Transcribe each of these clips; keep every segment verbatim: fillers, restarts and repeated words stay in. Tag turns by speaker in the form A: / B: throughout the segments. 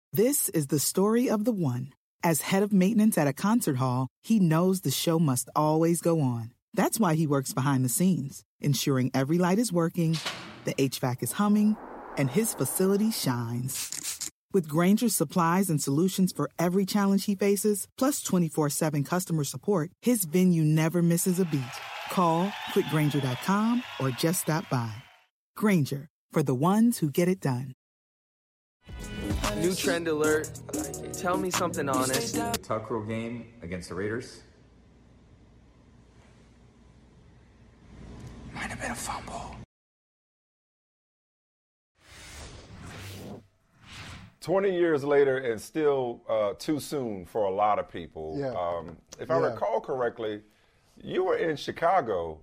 A: This is the story of the one. As head of maintenance at a concert hall, he knows the show must always go on. That's why he works behind the scenes, ensuring every light is working, the H V A C is humming, and his facility shines. With Grainger's supplies and solutions for every challenge he faces, plus twenty-four seven customer support, his venue never misses a beat. Call quick grainger dot com or just stop by. Grainger, for the ones who get it done.
B: New trend alert. Tell me something honest.
C: Tuck rule game against the Raiders.
D: Might have been a fumble.
E: twenty years later and still uh, too soon for a lot of people.
F: Yeah.
E: Um, if I
F: Yeah.
E: recall correctly, you were in Chicago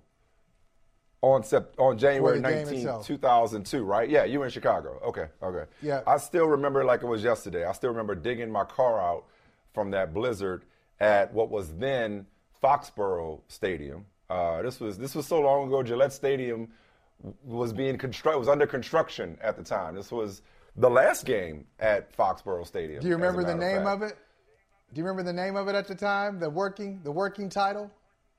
E: on sept- on January
F: For the game
E: nineteenth,
F: itself.
E: two thousand two, right? Yeah, you were in Chicago. Okay, okay.
F: Yeah.
E: I still remember it like it was yesterday. I still remember digging my car out from that blizzard at what was then Foxborough Stadium. Uh, this was this was so long ago. Gillette Stadium was being construct was under construction at the time. This was the last game at Foxborough Stadium.
F: Do you
E: as a
F: remember the
E: matter
F: name
E: fact.
F: of it? Do you remember the name of it at the time? The working, the working title?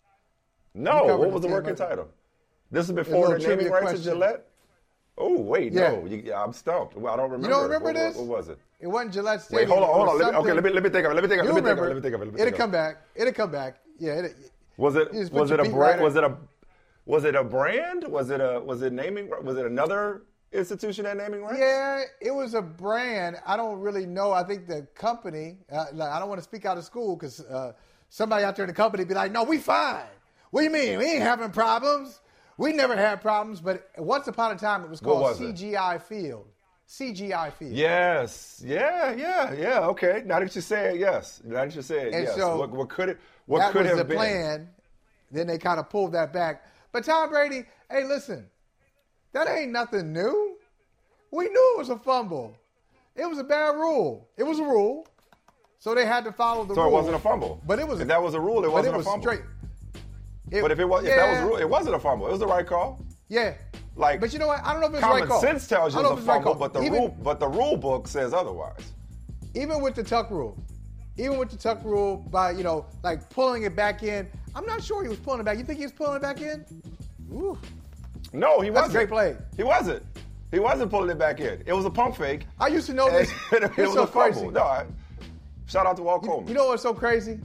E: No,
F: covered
E: what was
F: the
E: the working
F: team, right?
E: title? This is
F: a
E: before
F: little
E: the naming
F: trivia
E: rights
F: question.
E: of Gillette? Oh, wait,
F: Yeah.
E: no. You, I'm stumped. Well, I don't remember.
F: You don't remember
E: what,
F: this?
E: What, what was it?
F: It wasn't Gillette
E: Wait,
F: Stadium.
E: hold on,
F: It
E: hold
F: was
E: on. Let me, okay,
F: something-
E: let me, let me think of it. Let me think of it.
F: You
E: Let me think of
F: remember
E: it. Let me think of it. Let me
F: It'll
E: think of
F: come
E: it.
F: back. It'll come back. Yeah. It,
E: Was it
F: You just put
E: was
F: your
E: it a
F: feet
E: brand?
F: right
E: Was
F: in.
E: it a was it a brand? Was it a was it naming? Was it another institution that naming rights?
F: Yeah, it was a brand. I don't really know. I think the company, uh, like, I don't want to speak out of school because uh, somebody out there in the company be like, no, we fine. What do you mean? We ain't having problems. We never had problems. But once upon a time, it was
E: What
F: called
E: was it?
F: C G I Field. C G I Field.
E: Yes. Yeah. Yeah. Yeah. Okay. Now that you say it, yes. Now that you say it,
F: And
E: yes.
F: so
E: what, what could it? What
F: that
E: could
F: was
E: have
F: the
E: been?
F: plan. Then they kind of pulled that back. But Tom Brady, hey, listen, that ain't nothing new. We knew it was a fumble. It was a bad rule. It was a rule. So they had to follow the
E: So
F: rule.
E: it wasn't a fumble.
F: But it was.
E: If that was a rule, it
F: but
E: wasn't
F: it was
E: a fumble.
F: Straight. It-
E: But if it was, if
F: yeah,
E: that was a rule, it wasn't a fumble. It was the right call.
F: Yeah.
E: Like,
F: But you know what? I don't know if it's the
E: common
F: right call.
E: sense tells you
F: I don't know
E: it's
F: if
E: a
F: it's the right
E: fumble,
F: call.
E: but the
F: even,
E: rule, but the rule book says otherwise.
F: Even with the tuck rule, even with the tuck rule, by you know, like pulling it back in, I'm not sure he was pulling it back. You think he was pulling it back in? Ooh.
E: No, he
F: That's a
E: wasn't.
F: great play.
E: He wasn't. He wasn't pulling it back in. It was a pump fake.
F: I used to know
E: and
F: this.
E: it
F: It's
E: was
F: so
E: a fumble.
F: crazy.
E: No, I, shout out to Walt
F: You,
E: Coleman.
F: you know what's so crazy?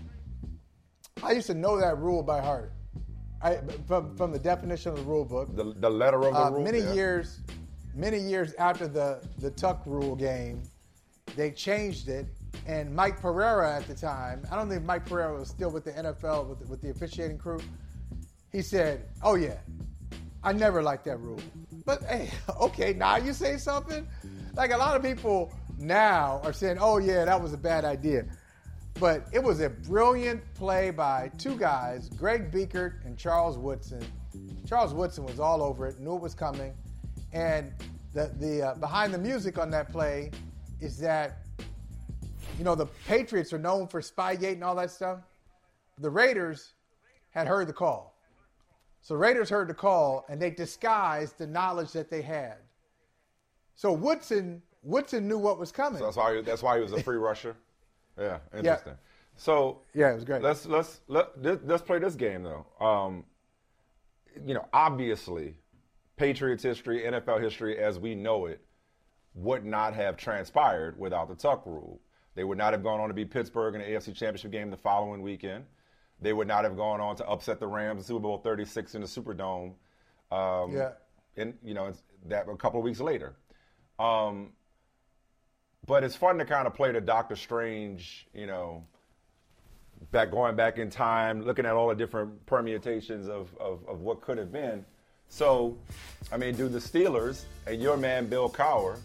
F: I used to know that rule by heart. I, from from the definition of the rule book.
E: the, the letter of the
F: Uh,
E: rule.
F: many
E: yeah.
F: years, many years after the the tuck rule game, they changed it. And Mike Pereira at the time, I don't think Mike Pereira was still with the N F L with the, with the officiating crew. He said, "Oh yeah, I never liked that rule." But hey, okay, now you say something. Like a lot of people now are saying, "Oh yeah, that was a bad idea." But it was a brilliant play by two guys, Greg Biekert and Charles Woodson. Charles Woodson was all over it, knew it was coming. And the, the uh, behind the music on that play is that, you know, the Patriots are known for Spygate and all that stuff. The Raiders had heard the call. So Raiders heard the call, and they disguised the knowledge that they had. So Woodson, Woodson knew what was coming.
E: So that's why. He, that's why he was a free rusher. Yeah, interesting. So
F: Yeah, it was great.
E: Let's let's let let's, let's play this game though. Um, you know, obviously, Patriots history, N F L history as we know it, would not have transpired without the tuck rule. They would not have gone on to beat Pittsburgh in the A F C Championship game the following weekend. They would not have gone on to upset the Rams in Super Bowl thirty-six in the Superdome. Um,
F: Yeah.
E: And you know that a couple of weeks later. Um, but it's fun to kind of play the Doctor Strange, you know, back going back in time, looking at all the different permutations of, of, of what could have been. So, I mean, do the Steelers and your man Bill Cowher,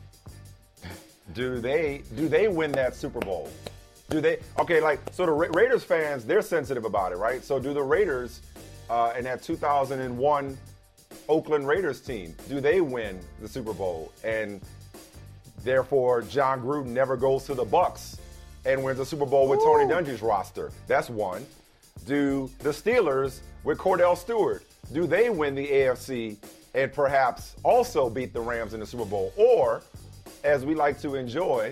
E: do they do they win that Super Bowl? Do they? Okay, like, so the Ra- Raiders fans, they're sensitive about it, right? So do the Raiders uh, in that two thousand one Oakland Raiders team, do they win the Super Bowl? And therefore, John Gruden never goes to the Bucs and wins the Super Bowl with Tony Dungy's roster. That's one. Do the Steelers with Cordell Stewart, do they win the A F C and perhaps also beat the Rams in the Super Bowl? Or, as we like to enjoy,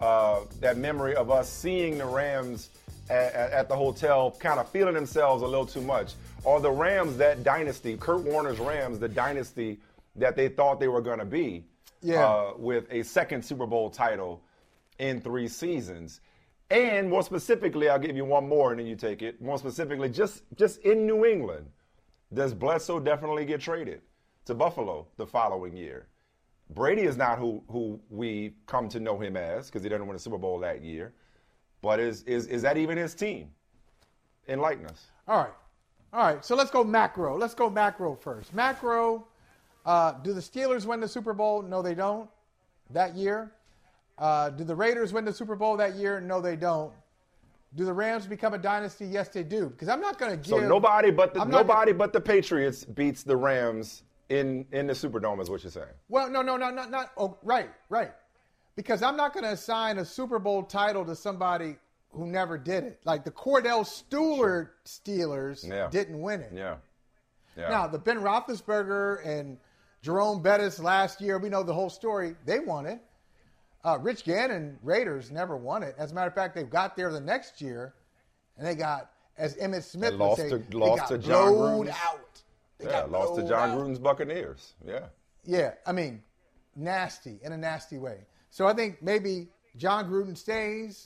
E: uh, that memory of us seeing the Rams at, at, at the hotel kind of feeling themselves a little too much. Or the Rams, that dynasty, Kurt Warner's Rams, the dynasty that they thought they were going to be,
F: yeah.
E: uh, with a second Super Bowl title in three seasons. And more specifically, I'll give you one more and then you take it. More specifically, just, just in New England, does Bledsoe definitely get traded to Buffalo the following year? Brady is not who, who we come to know him as because he didn't win a Super Bowl that year. But is, is, is that even his team? Enlighten us.
F: All right. All right. So let's go macro. Let's go macro first. Macro, uh, do the Steelers win the Super Bowl? No, they don't that year. Uh, do the Raiders win the Super Bowl that year? No, they don't. Do the Rams become a dynasty? Yes, they do. Because I'm not going to give.
E: So nobody but the
F: I'm not
E: nobody
F: gonna,
E: but the Patriots beats the Rams in, in the Superdome, is what you're saying.
F: Well, no, no, no, not not. Oh, right, right. Because I'm not going to assign a Super Bowl title to somebody who never did it. Like the Cordell Stewart Steelers
E: Yeah.
F: didn't win it.
E: Yeah. yeah.
F: Now the Ben Roethlisberger and Jerome Bettis last year, we know the whole story. They won it. Uh, Rich Gannon Raiders never won it. As a matter of fact, they got there the next year, and they got, as Emmitt Smith
E: They
F: would
E: lost
F: say,
E: to-
F: they
E: lost
F: got
E: to John
F: blowed
E: Gruden's-
F: out. They
E: yeah,
F: got
E: lost to
F: blowed
E: John
F: out.
E: Gruden's Buccaneers. Yeah.
F: Yeah, I mean, nasty, in a nasty way. So I think maybe John Gruden stays.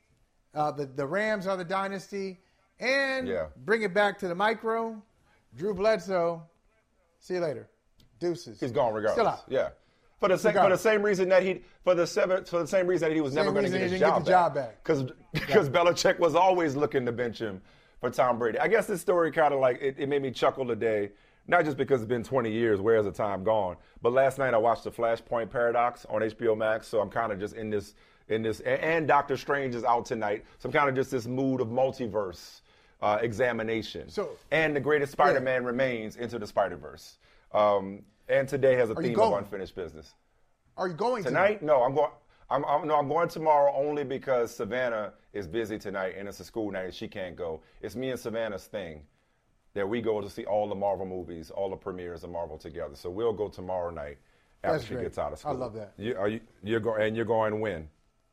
F: Uh, the, the Rams are the dynasty. And
E: Yeah.
F: bring it back to the micro. Drew Bledsoe, see you later. Deuces.
E: He's gone regardless.
F: Still out.
E: Yeah. For the same for the
F: Regardless.
E: same reason that he for the seven for the same reason that he was
F: Same
E: never going to
F: reason
E: get
F: he
E: his
F: didn't
E: job
F: get the job back.
E: Because because Belichick was always looking to bench him for Tom Brady. I guess this story kind of like it, it made me chuckle today, not just because it's been twenty years, where's the time gone? But last night I watched the Flashpoint Paradox on H B O Max, so I'm kind of just in this in this and, and Doctor Strange is out tonight, so I'm kind of just this mood of multiverse uh, examination.
F: So-
E: and the greatest Spider-Man remains Into the Spider-Verse. Um, and today has a
F: Are you
E: theme of
F: going?
E: unfinished business.
F: Are you going
E: Tonight? No, I'm going. I'm, I'm no, I'm going tomorrow only because Savannah is busy tonight and it's a school night and she can't go. It's me and Savannah's thing that we go to see all the Marvel movies, all the premieres of Marvel together. So we'll go tomorrow night after
F: That's
E: she
F: great.
E: gets out of school.
F: I love that.
E: You, are you? You're going and you're going when?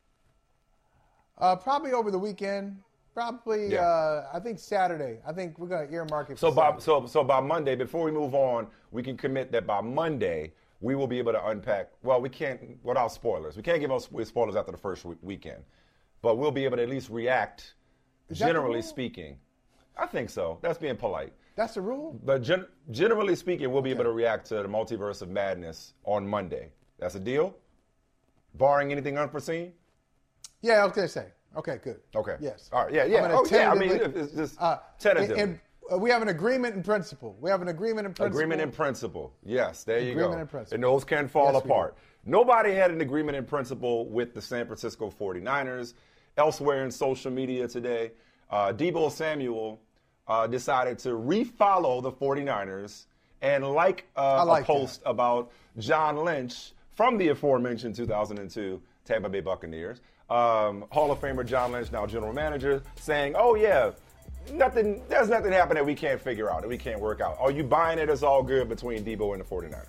F: Uh, probably over the weekend. Probably,
E: Yeah.
F: uh, I think Saturday. I think we're going to earmark it for
E: So by
F: Saturday.
E: so so by Monday, before we move on, we can commit that by Monday we will be able to unpack. Well, we can't without spoilers. We can't give us spoilers after the first week, weekend, but we'll be able to at least react.
F: Is that the
E: Generally
F: rule?
E: speaking, I think so. That's being polite.
F: That's the rule?
E: But gen- generally speaking, we'll be able to react to the Multiverse of Madness on Monday. That's a deal? Barring anything unforeseen?
F: Yeah, I was going to say. Okay, good.
E: Okay.
F: Yes.
E: All right. Yeah, yeah.
F: I'm gonna
E: Oh, yeah. I mean,
F: tentatively-
E: it's just
F: uh,
E: tentatively.
F: And, and, uh, we have an agreement in principle. We have an agreement in principle.
E: Agreement in principle. Yes, there you
F: Agreement
E: go.
F: in principle.
E: And those can fall
F: Yes, we
E: apart. Nobody had an agreement in principle with the San Francisco forty-niners. Elsewhere in social media today, uh, Deebo Samuel uh, decided to refollow the forty-niners and like, uh,
F: I like
E: a post about John Lynch from the aforementioned two thousand two Tampa Bay Buccaneers. Um, Hall of Famer John Lynch, now general manager, saying, oh, yeah, nothing. there's nothing happened that we can't figure out, that we can't work out. Are you buying it as all good between Deebo and the forty-niners?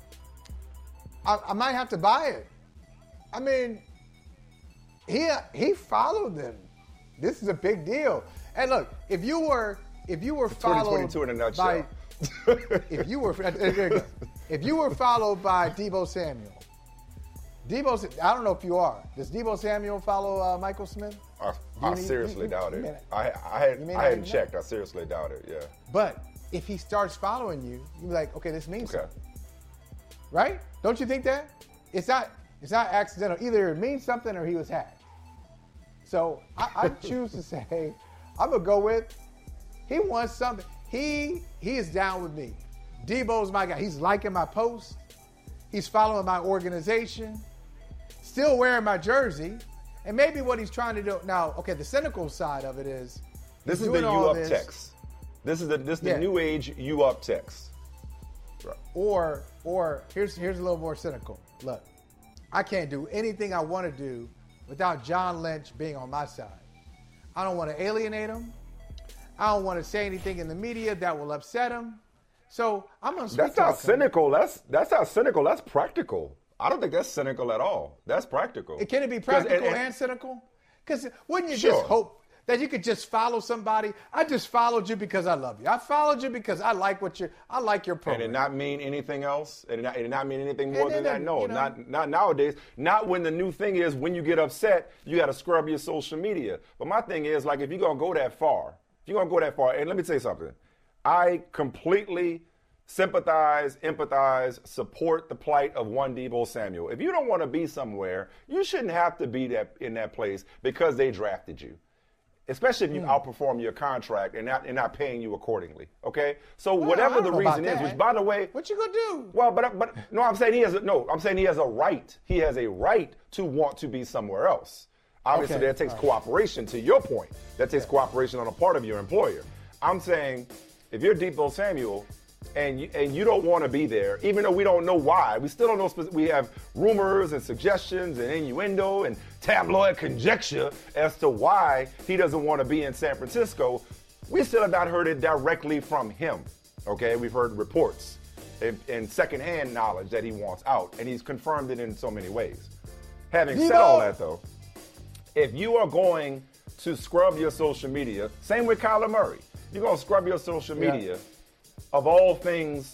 F: I, I might have to buy it. I mean, he he followed them. This is a big deal. And look, if you were if you were
E: twenty
F: followed
E: twenty-two in a nutshell.
F: by if you were there you go. if you were followed by Deebo Samuel, Deebo, I don't know if you are. Does Deebo Samuel follow uh, Michael Smith?
E: I,
F: Do
E: I
F: you need-
E: seriously
F: you-
E: doubt
F: you
E: it.
F: may-
E: I, I, had,
F: you may
E: I
F: not
E: hadn't
F: even
E: checked.
F: know.
E: I seriously doubt it, yeah.
F: But if he starts following you, you're like, okay, this means
E: Okay.
F: something, right? Don't you think that? It's not. It's not accidental. Either it means something or he was hacked. So I, I choose to say, I'm gonna go with. He wants something. He he is down with me. Debo's my guy. He's liking my post. He's following my organization. Still wearing my jersey. And maybe what he's trying to do now. Okay, the cynical side of it is.
E: This
F: he's
E: is the
F: doing
E: you
F: all
E: up
F: this,
E: text. This is the this the
F: Yeah.
E: new age you up text. Right.
F: Or or here's here's a little more cynical. Look, I can't do anything I want to do without John Lynch being on my side. I don't want to alienate him. I don't want to say anything in the media that will upset him. So I'm gonna.
E: That's not cynical. That's that's not cynical. That's practical. I don't think that's cynical at all. That's practical.
F: It can it be practical
E: and,
F: and,
E: and
F: cynical? Because wouldn't you
E: Sure.
F: just hope that you could just follow somebody? I just followed you because I love you. I followed you because I like what you I like your program.
E: And it not mean anything else? And it not, it not mean anything more
F: And
E: than
F: then,
E: that? No,
F: you know-
E: not not nowadays. Not when the new thing is when you get upset, you got to scrub your social media. But my thing is, like, if you're going to go that far, if you're going to go that far, and let me tell you something. I completely sympathize, empathize, support the plight of one Deebo Samuel. If you don't want to be somewhere, you shouldn't have to be that in that place because they drafted you. Especially if you mm. outperform your contract and not and not paying you accordingly. Okay, so
F: well,
E: whatever the reason is, which by the way,
F: what you gonna do?
E: Well, but but no, I'm saying he has a, no. I'm saying he has a right. He has a right to want to be somewhere else. Obviously,
F: okay.
E: that takes
F: right.
E: cooperation. To your point, that takes yeah. cooperation on the part of your employer. I'm saying if you're Deebo Samuel and you, and you don't want to be there, even though we don't know why, we still don't know. Speci- we have rumors and suggestions and innuendo and tabloid conjecture as to why he doesn't want to be in San Francisco. We still have not heard it directly from him. Okay, we've heard reports and, and secondhand knowledge that he wants out, and he's confirmed it in so many ways. Having
F: Deebo.
E: said all that, though, if you are going to scrub your social media, same with Kyler Murray, you're going to scrub your social media.
F: Yeah.
E: Of all things,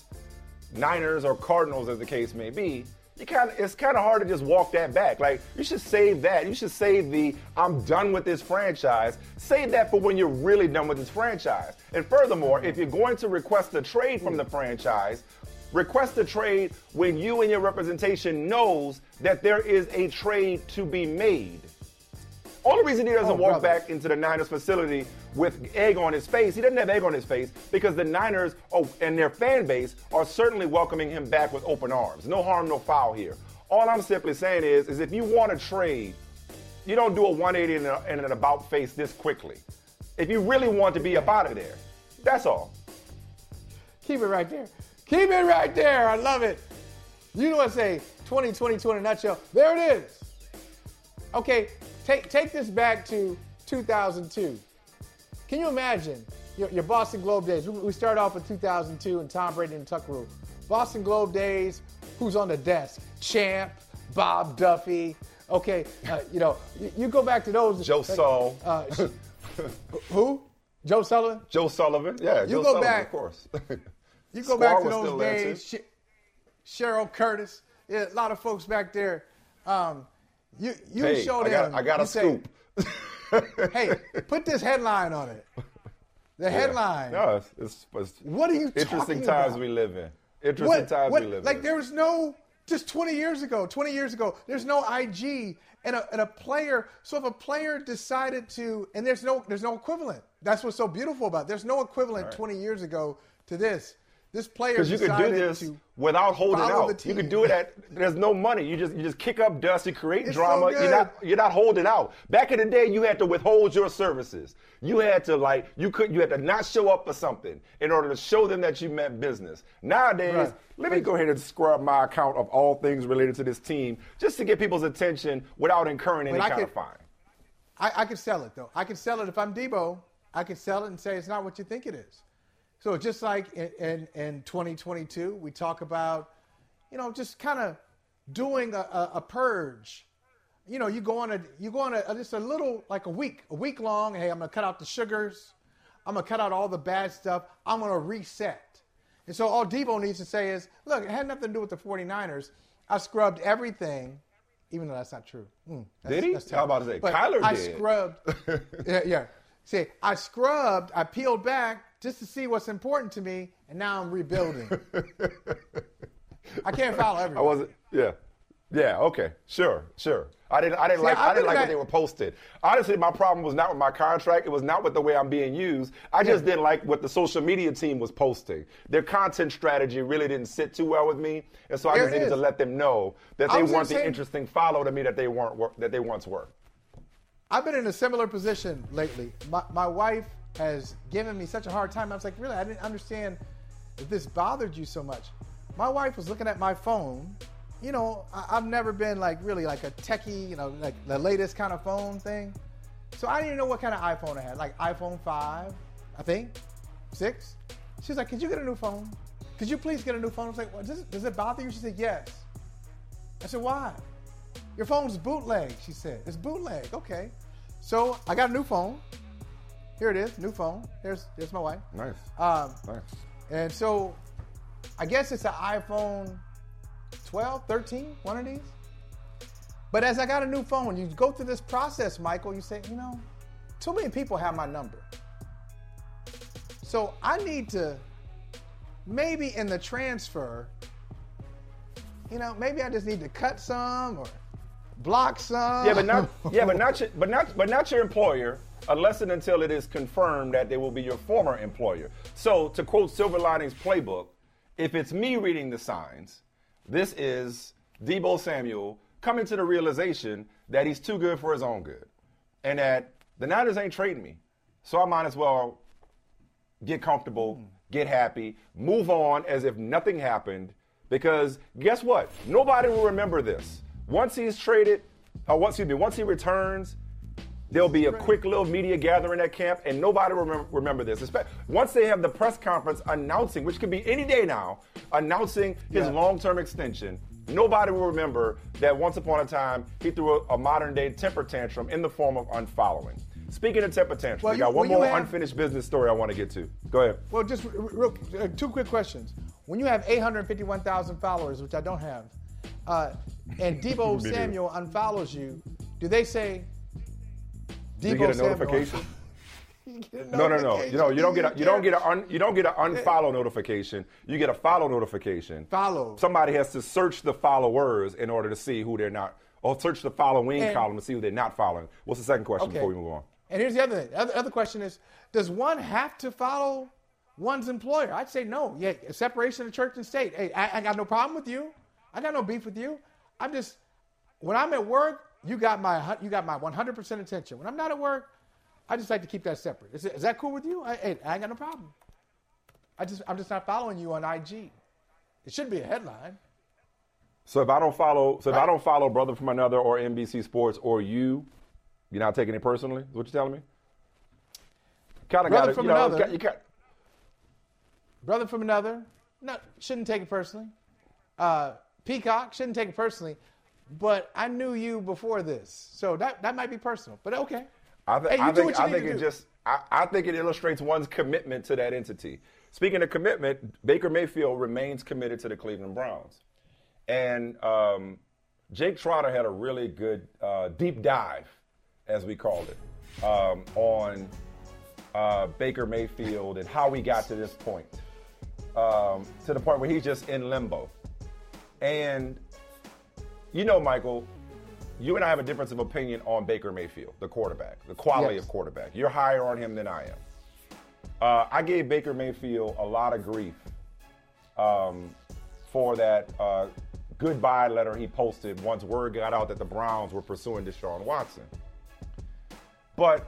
E: Niners or Cardinals, as the case may be, you kind of it's kind of hard to just walk that back. Like, you should save that. You should save the I'm done with this franchise. Save that for when you're really done with this franchise. And furthermore, if you're going to request a trade from the franchise, request a trade when you and your representation knows that there is a trade to be made. Only reason he doesn't
F: oh,
E: walk
F: brother.
E: back into the Niners facility with egg on his face, he doesn't have egg on his face because the Niners oh, and their fan base are certainly welcoming him back with open arms. No harm, no foul here. All I'm simply saying is, is if you want to trade, you don't do a one eighty and, a, and an about face this quickly. If you really want to be up out of there, that's all.
F: Keep it right there. Keep it right there. I love it. You know what I say, twenty twenty-two in a nutshell. There it is. Okay, take take this back to two thousand two. Can you imagine your, your Boston Globe days? We, we start off with two thousand two and Tom Brady and Tuck Rule. Boston Globe days, who's on the desk? Champ, Bob Duffy. Okay, uh, you know, you, you go back to those.
E: Joe Saul.
F: Uh, who? Joe Sullivan?
E: Joe Sullivan. Yeah,
F: you
E: Joe
F: go
E: Sullivan,
F: back,
E: of course.
F: You go
E: Squaw
F: back to
E: was still
F: those
E: there,
F: days. Sh- Cheryl Curtis. Yeah, a lot of folks back there. Um, you you
E: hey,
F: show
E: I
F: them.
E: got, I got a
F: say,
E: scoop.
F: Hey, put this headline on it. The headline.
E: Yeah. No, it's, it's, it's
F: what are you
E: interesting
F: talking
E: times
F: about?
E: we live in. Interesting
F: What,
E: times
F: what,
E: we live
F: like
E: in.
F: there was no, just twenty years ago, twenty years ago, there's no I G and a, and a player. So if a player decided to, and there's no, there's no equivalent. That's what's so beautiful about it. There's no equivalent
E: right.
F: twenty years ago to this. This player
E: Because you could do this without holding out. You could do it at there's no money. You just you just kick up dust, you create
F: It's
E: drama.
F: so
E: you're not you're not holding out. Back in the day, you had to withhold your services. You had to like you could you had to not show up for something in order to show them that you meant business. Nowadays,
F: Right.
E: let me go ahead and scrub my account of all things related to this team just to get people's attention without incurring any
F: But I
E: kind
F: could-
E: of fine.
F: I, I could sell it though. I could sell it if I'm Deebo. I could sell it and say it's not what you think it is. So just like in, in, in twenty twenty-two, we talk about, you know, just kind of doing a, a, a purge. You know, you go on a you go on a just a little like a week, a week long. Hey, I'm gonna cut out the sugars. I'm gonna cut out all the bad stuff. I'm gonna reset. And so all Deebo needs to say is, look, it had nothing to do with the forty-niners. I scrubbed everything, even though that's not true. Mm, that's,
E: Did he?
F: That's
E: How about to say,
F: but
E: Kyler
F: I
E: did.
F: scrubbed. yeah, yeah. See, I scrubbed, I peeled back just to see what's important to me, and now I'm rebuilding. I can't follow everyone.
E: I wasn't. Yeah, yeah. Okay, sure, sure. I didn't. I didn't
F: See,
E: like.
F: I've
E: I didn't
F: been
E: like
F: in
E: what
F: that-
E: they were posted. Honestly, my problem was not with my contract. It was not with the way I'm being used. I just
F: Yeah.
E: didn't like what the social media team was posting. Their content strategy really didn't sit too well with me, and so I
F: There
E: just
F: it
E: needed
F: is.
E: to let them know that
F: I
E: they
F: was
E: weren't
F: gonna
E: the
F: say-
E: interesting follow to me that they weren't. wor- That they once were.
F: I've been in a similar position lately. My, my wife has given me such a hard time. I was like, really, I didn't understand that this bothered you so much. My wife was looking at my phone. You know, I, I've never been like really like a techie, you know, like the latest kind of phone thing. So I didn't even know what kind of iPhone I had, like iPhone five, I think, six. She was like, could you get a new phone? Could you please get a new phone? I was like, well, does, it, does it bother you? She said, yes. I said, why? Your phone's bootleg, she said. It's bootleg, okay. So I got a new phone. Here it is, new phone. There's, there's my wife.
E: Nice.
F: Um,
E: nice.
F: And so I guess it's an iPhone twelve, thirteen, one of these. But as I got a new phone, you go through this process, Michael, you say, you know, too many people have my number. So I need to, maybe in the transfer, you know, maybe I just need to cut some or block some.
E: Yeah, but not yeah, but not your, but not but not your employer, unless and until it is confirmed that they will be your former employer. So to quote Silver Linings Playbook, if it's me reading the signs, this is Deebo Samuel coming to the realization that he's too good for his own good, and that the Niners ain't trading me, so I might as well get comfortable, get happy, move on as if nothing happened. Because guess what? Nobody will remember this. Once he's traded, or once, excuse me, once he returns, there'll be a quick little media gathering at camp, and nobody will remember, remember this. Once they have the press conference announcing, which could be any day now, announcing his yeah. long-term extension, nobody will remember that once upon a time he threw a, a modern-day temper tantrum in the form of unfollowing. Speaking of temper tantrum, well, we got you, one more have, unfinished business story I want to get to. Go ahead.
F: Well, just real, uh, two quick questions. When you have eight hundred fifty-one thousand followers, which I don't have, uh, and Deebo Samuel unfollows you, do they say Deebo
E: you get a
F: Samuel?
E: Notification?
F: you get a
E: no, no, no. You know, you don't get a, you don't get a un, you don't get an unfollow notification. You get a follow notification.
F: Follow.
E: Somebody has to search the followers in order to see who they're not, or search the following and, column to see who they're not following. What's the second question
F: okay.
E: before we move on?
F: And here's the other thing. The other, other question is, does one have to follow one's employer? I'd say no. Yeah, separation of church and state. Hey, I, I got no problem with you. I got no beef with you. I'm just, when I'm at work, you got my you got my one hundred percent attention. When I'm not at work, I just like to keep that separate. Is, is that cool with you? I, hey, I ain't got no problem. I just I'm just not following you on I G. It should be a headline.
E: So if I don't follow, so if right. I don't follow Brother from Another or N B C Sports or you, you're not taking it personally? Is what you're telling me? Kind of got it. You know,
F: another,
E: you got,
F: Brother from Another, no, shouldn't take it personally. Uh, Peacock, shouldn't take it personally. But I knew you before this, so that that might be personal. But okay.
E: I, th- hey, I think I think it do. just I, I think it illustrates one's commitment to that entity. Speaking of commitment, Baker Mayfield remains committed to the Cleveland Browns, and um, Jake Trotter had a really good uh, deep dive, as we called it, um, on uh, Baker Mayfield and how we got to this point, um, to the point where he's just in limbo. And, you know, Michael, you and I have a difference of opinion on Baker Mayfield, the quarterback, the quality yes. of quarterback. You're higher on him than I am. Uh, I gave Baker Mayfield a lot of grief um, for that uh, goodbye letter he posted once word got out that the Browns were pursuing Deshaun Watson. But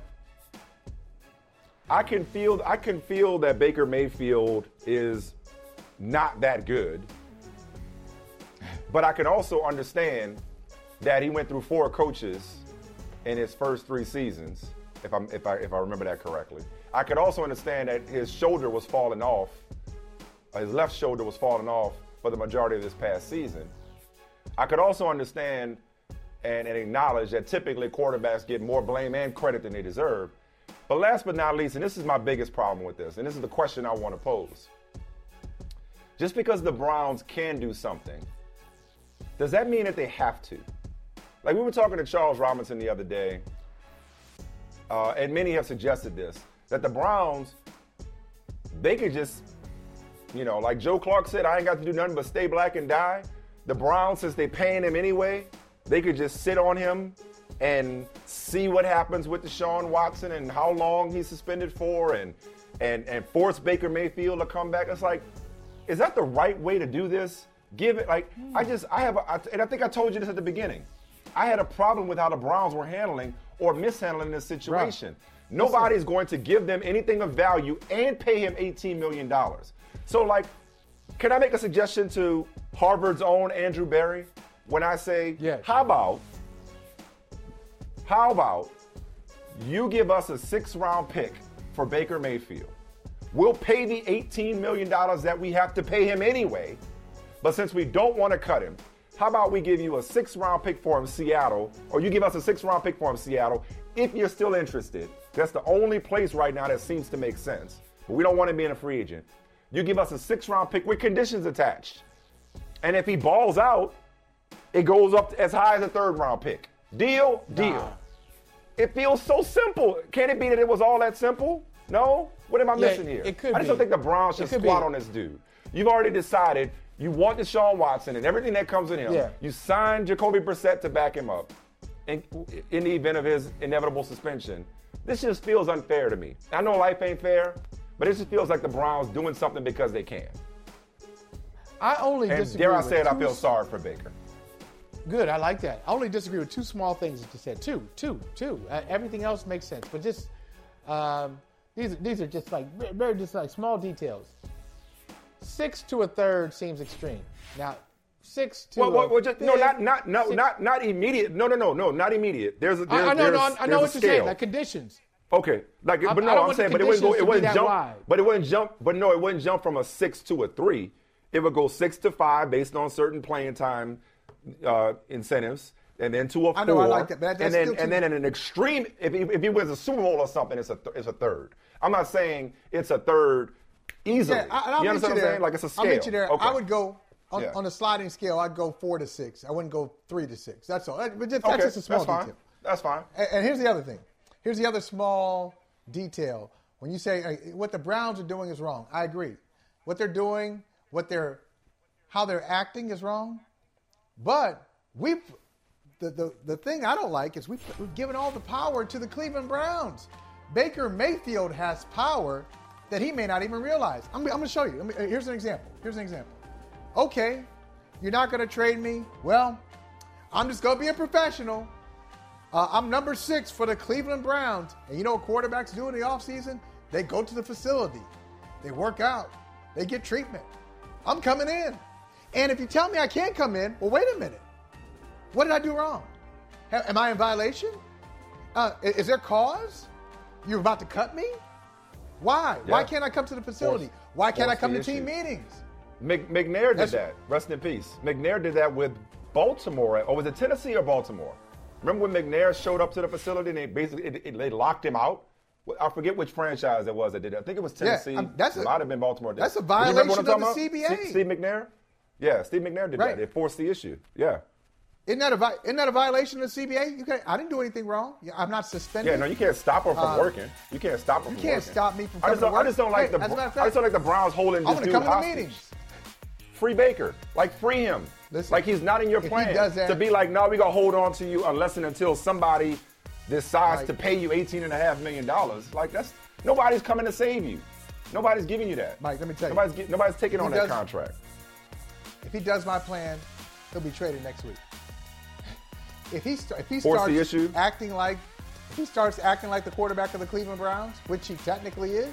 E: I can feel I can feel that Baker Mayfield is not that good. But I can also understand that he went through four coaches in his first three seasons, if I'm if I if I remember that correctly. I could also understand that his shoulder was falling off, his left shoulder was falling off for the majority of this past season. I could also understand and, and acknowledge that typically quarterbacks get more blame and credit than they deserve. But last but not least, and this is my biggest problem with this, and this is the question I want to pose. Just because the Browns can do something, does that mean that they have to? Like we were talking to Charles Robinson the other day, uh, and many have suggested this, that the Browns, they could just, you know, like Joe Clark said, I ain't got to do nothing but stay black and die. The Browns, since they paying him anyway, they could just sit on him and see what happens with Deshaun Watson and how long he's suspended for and and and force Baker Mayfield to come back. It's like, is that the right way to do this? Give it, like, I just, I have, a, and I think I told you this at the beginning. I had a problem with how the Browns were handling or mishandling this situation. Right. Nobody's Listen. going to give them anything of value and pay him eighteen million dollars. So, like, can I make a suggestion to Harvard's own Andrew Berry when I say, yeah. how about, how about you give us a six-round pick for Baker Mayfield? We'll pay the eighteen million dollars that we have to pay him anyway. But since we don't want to cut him, How about we give you a six-round pick for him, Seattle, or you give us a six-round pick for him, Seattle, if you're still interested. That's the only place right now that seems to make sense. But we don't want him being a free agent. You give us a six-round pick with conditions attached. And if he balls out, it goes up as high as a third-round pick. Deal? Deal. Nah. It feels so simple. Can it be that it was all that simple? No? What am I
F: yeah,
E: missing here?
F: It could
E: I just
F: be.
E: don't think the Browns should squat on this dude. You've already decided you want Deshaun Watson and everything that comes in him. Yeah. You signed Jacoby Brissett to back him up in, in the event of his inevitable suspension. This just feels unfair to me. I know life ain't fair, but it just feels like the Browns doing something because they can.
F: I only
E: and
F: disagree
E: dare I
F: with
E: say it,
F: two
E: I feel sorry for Baker.
F: Good, I like that. I only disagree with two small things that you said. Two, two, two. Uh, everything else makes sense, but just um, these these are just like very just like small details. Six to a third seems extreme. Now, six to
E: well, well,
F: a
E: well just,
F: fifth,
E: no, not not no,
F: six,
E: not not immediate. No, no, no, no, not immediate. There's a there's,
F: I, I know,
E: there's,
F: no, I, I know what you're
E: scale.
F: saying. Like conditions.
E: Okay, like
F: I,
E: but
F: I
E: no, I'm saying, but it wouldn't go. It wouldn't jump.
F: Wide.
E: But it wouldn't jump. But no, it wouldn't jump from a six to a three. It would go six to five based on certain playing time uh, incentives. And then to a four.
F: I know, I like that, but that's
E: and then,
F: still too-
E: and then in an extreme, if he, if he wins a Super Bowl or something, it's a th- it's a third. I'm not saying it's a third easily.
F: Yeah, I, I'll
E: you
F: meet
E: understand
F: you
E: what I'm
F: there.
E: saying? Like it's a scale.
F: I'll meet you there.
E: Okay.
F: I would go on,
E: Yeah.
F: on a sliding scale. I'd go four to six. I wouldn't go three to six. That's all. But just,
E: Okay,
F: that's just a small
E: that's fine.
F: detail.
E: That's fine.
F: And, and here's the other thing. Here's the other small detail. When you say uh, what the Browns are doing is wrong, I agree. What they're doing, what they're, how they're acting is wrong. But we've the, the, the thing I don't like is we've, we've given all the power to the Cleveland Browns. Baker Mayfield has power that he may not even realize. I'm, I'm going to show you. Me, here's an example. Here's an example. Okay, you're not going to trade me. Well, I'm just going to be a professional. Uh, I'm number six for the Cleveland Browns. And you know what quarterbacks do in the offseason? They go to the facility. They work out. They get treatment. I'm coming in. And if you tell me I can't come in, well, wait a minute. What did I do wrong? Am I in violation? Uh, is there cause? You're about to cut me? Why? Yeah. Why can't I come to the facility? Force, Why can't I come to issue. team meetings?
E: Mc, McNair did That's, that. Rest in peace. McNair did that with Baltimore. Or was it Tennessee or Baltimore? Remember when McNair showed up to the facility and they basically it, it, they locked him out? I forget which franchise it was that did it. I think it was Tennessee. Yeah, um, that's it a, might have been Baltimore.
F: That's a violation of the C B A.
E: Steve, Steve McNair? Yeah, Steve McNair did right. that. It forced the issue. Yeah.
F: Isn't that a isn't that a violation of the C B A? You can't, I didn't do anything wrong. I'm not suspended.
E: Yeah, no, you can't stop him from uh, working. You can't stop him
F: you
E: from
F: can't
E: working.
F: stop me from
E: I just
F: coming
E: don't,
F: to work.
E: I just don't like
F: hey,
E: the
F: as a matter of fact,
E: I just don't like the Browns holding this
F: I'm
E: dude
F: come
E: hostage.
F: To the meetings.
E: Free Baker. Like, free him.
F: Listen,
E: like, he's not in your plan.
F: That,
E: to be like, no, we're going to hold on to you unless and until somebody decides
F: right.
E: to pay you eighteen point five million dollars. Like, that's nobody's coming to save you. Nobody's giving you that.
F: Mike, let me tell
E: nobody's,
F: you.
E: Nobody's taking on
F: does,
E: that contract.
F: If he does my plan, he'll be traded next week. If he, if he
E: Force
F: starts
E: the issue.
F: acting like if he starts acting like the quarterback of the Cleveland Browns, which he technically is,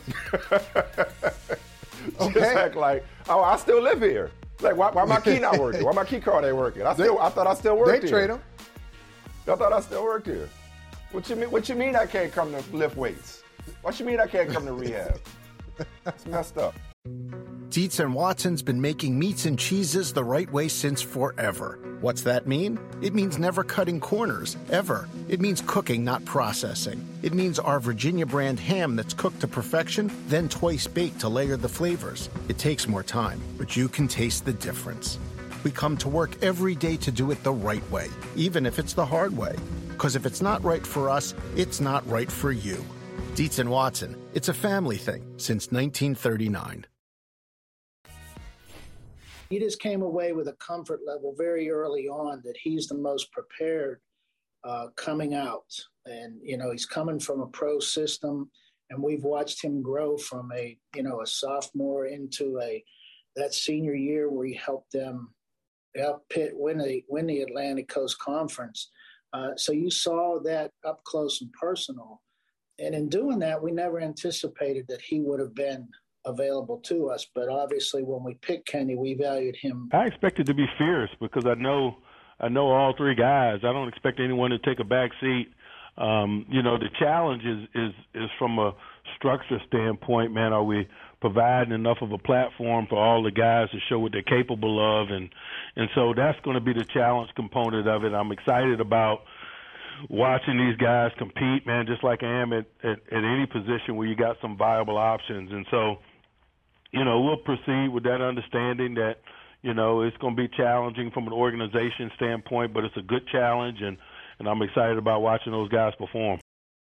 E: okay. Just act like, oh, I still live here. Like, why, why my key not working? Why my key card ain't working? I still, they, I thought I still worked
F: they
E: here.
F: They trade him.
E: I thought I still worked here. What you mean? What you mean I can't come to lift weights? What you mean I can't come to rehab? It's messed up.
D: Dietz and Watson's been making meats and cheeses the right way since forever. What's that mean? It means never cutting corners, ever. It means cooking, not processing. It means our Virginia brand ham that's cooked to perfection, then twice baked to layer the flavors. It takes more time, but you can taste the difference. We come to work every day to do it the right way, even if it's the hard way. Because if it's not right for us, it's not right for you. Dietz and Watson, it's a family thing since nineteen thirty-nine.
G: He just came away with a comfort level very early on that he's the most prepared uh, coming out. And, you know, he's coming from a pro system, and we've watched him grow from a, you know, a sophomore into a that senior year where he helped them help Pitt win, a, win the Atlantic Coast Conference. Uh, so you saw that up close and personal. And in doing that, we never anticipated that he would have been available to us. But obviously when we picked Kenny, we valued him.
H: I expected to be fierce because I know I know all three guys. I don't expect anyone to take a back seat. Um, you know, the challenge is, is, is from a structure standpoint, man, are we providing enough of a platform for all the guys to show what they're capable of. And, and so that's going to be the challenge component of it. I'm excited about watching these guys compete, man, just like I am at, at, at any position where you got some viable options. And so, you know, we'll proceed with that understanding that, you know, it's going to be challenging from an organization standpoint, but it's a good challenge, and, and I'm excited about watching those guys perform.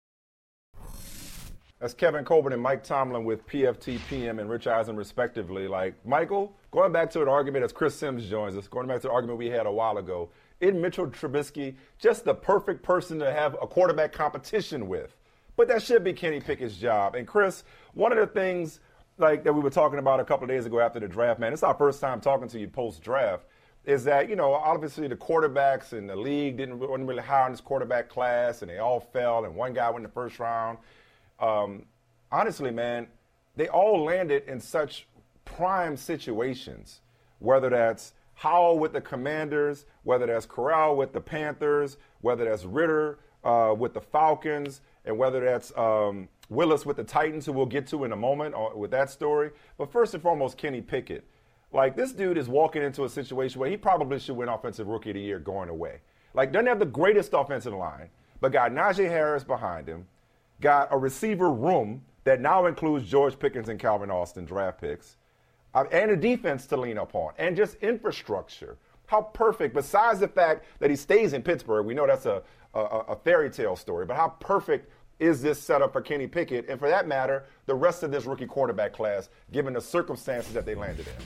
E: That's Kevin Colbert and Mike Tomlin with P F T, P M, and Rich Eisen, respectively. Like, Michael, going back to an argument as Chris Sims joins us, going back to the argument we had a while ago, isn't Mitchell Trubisky just the perfect person to have a quarterback competition with? But that should be Kenny Pickett's job. And, Chris, one of the things like that we were talking about a couple of days ago after the draft, man, it's our first time talking to you post-draft, is that, you know, obviously the quarterbacks in the league didn't wasn't really high on this quarterback class, and they all fell, and one guy went in the first round. Um, honestly, man, they all landed in such prime situations, whether that's Howell with the Commanders, whether that's Corral with the Panthers, whether that's Ritter uh, with the Falcons, and whether that's um, Willis with the Titans, who we'll get to in a moment uh, with that story. But first and foremost, Kenny Pickett. Like, this dude is walking into a situation where he probably should win Offensive Rookie of the Year going away. Like, doesn't have the greatest offensive line, but got Najee Harris behind him, got a receiver room that now includes George Pickens and Calvin Austin draft picks, uh, and a defense to lean upon, and just infrastructure. How perfect, besides the fact that he stays in Pittsburgh, we know that's a, a, a fairy tale story, but how perfect is this setup for Kenny Pickett, and for that matter, the rest of this rookie quarterback class, given the circumstances that they landed in?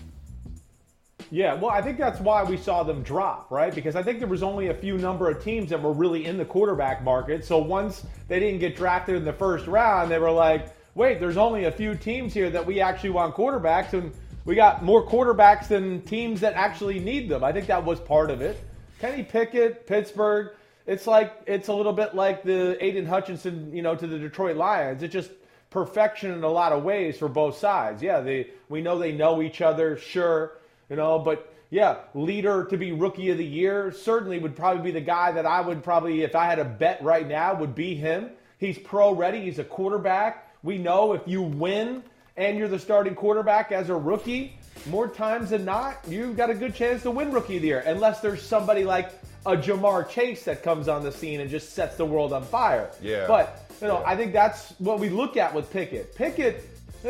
I: Yeah, well, I think that's why we saw them drop, right? Because I think there was only a few number of teams that were really in the quarterback market. So once they didn't get drafted in the first round, they were like, wait, there's only a few teams here that we actually want quarterbacks, and we got more quarterbacks than teams that actually need them. I think that was part of it. Kenny Pickett, Pittsburgh, it's like it's a little bit like the Aiden Hutchinson, you know, to the Detroit Lions. It's just perfection in a lot of ways for both sides. Yeah, they we know they know each other, sure. You know, but yeah, leader to be rookie of the year certainly would probably be the guy that I would probably, if I had a bet right now, would be him. He's pro ready. He's a quarterback. We know if you win and you're the starting quarterback as a rookie, more times than not, you've got a good chance to win rookie of the year, unless there's somebody like a Jamar Chase that comes on the scene and just sets the world on fire.
E: Yeah.
I: But, you know,
E: yeah.
I: I think that's what we look at with Pickett. Pickett,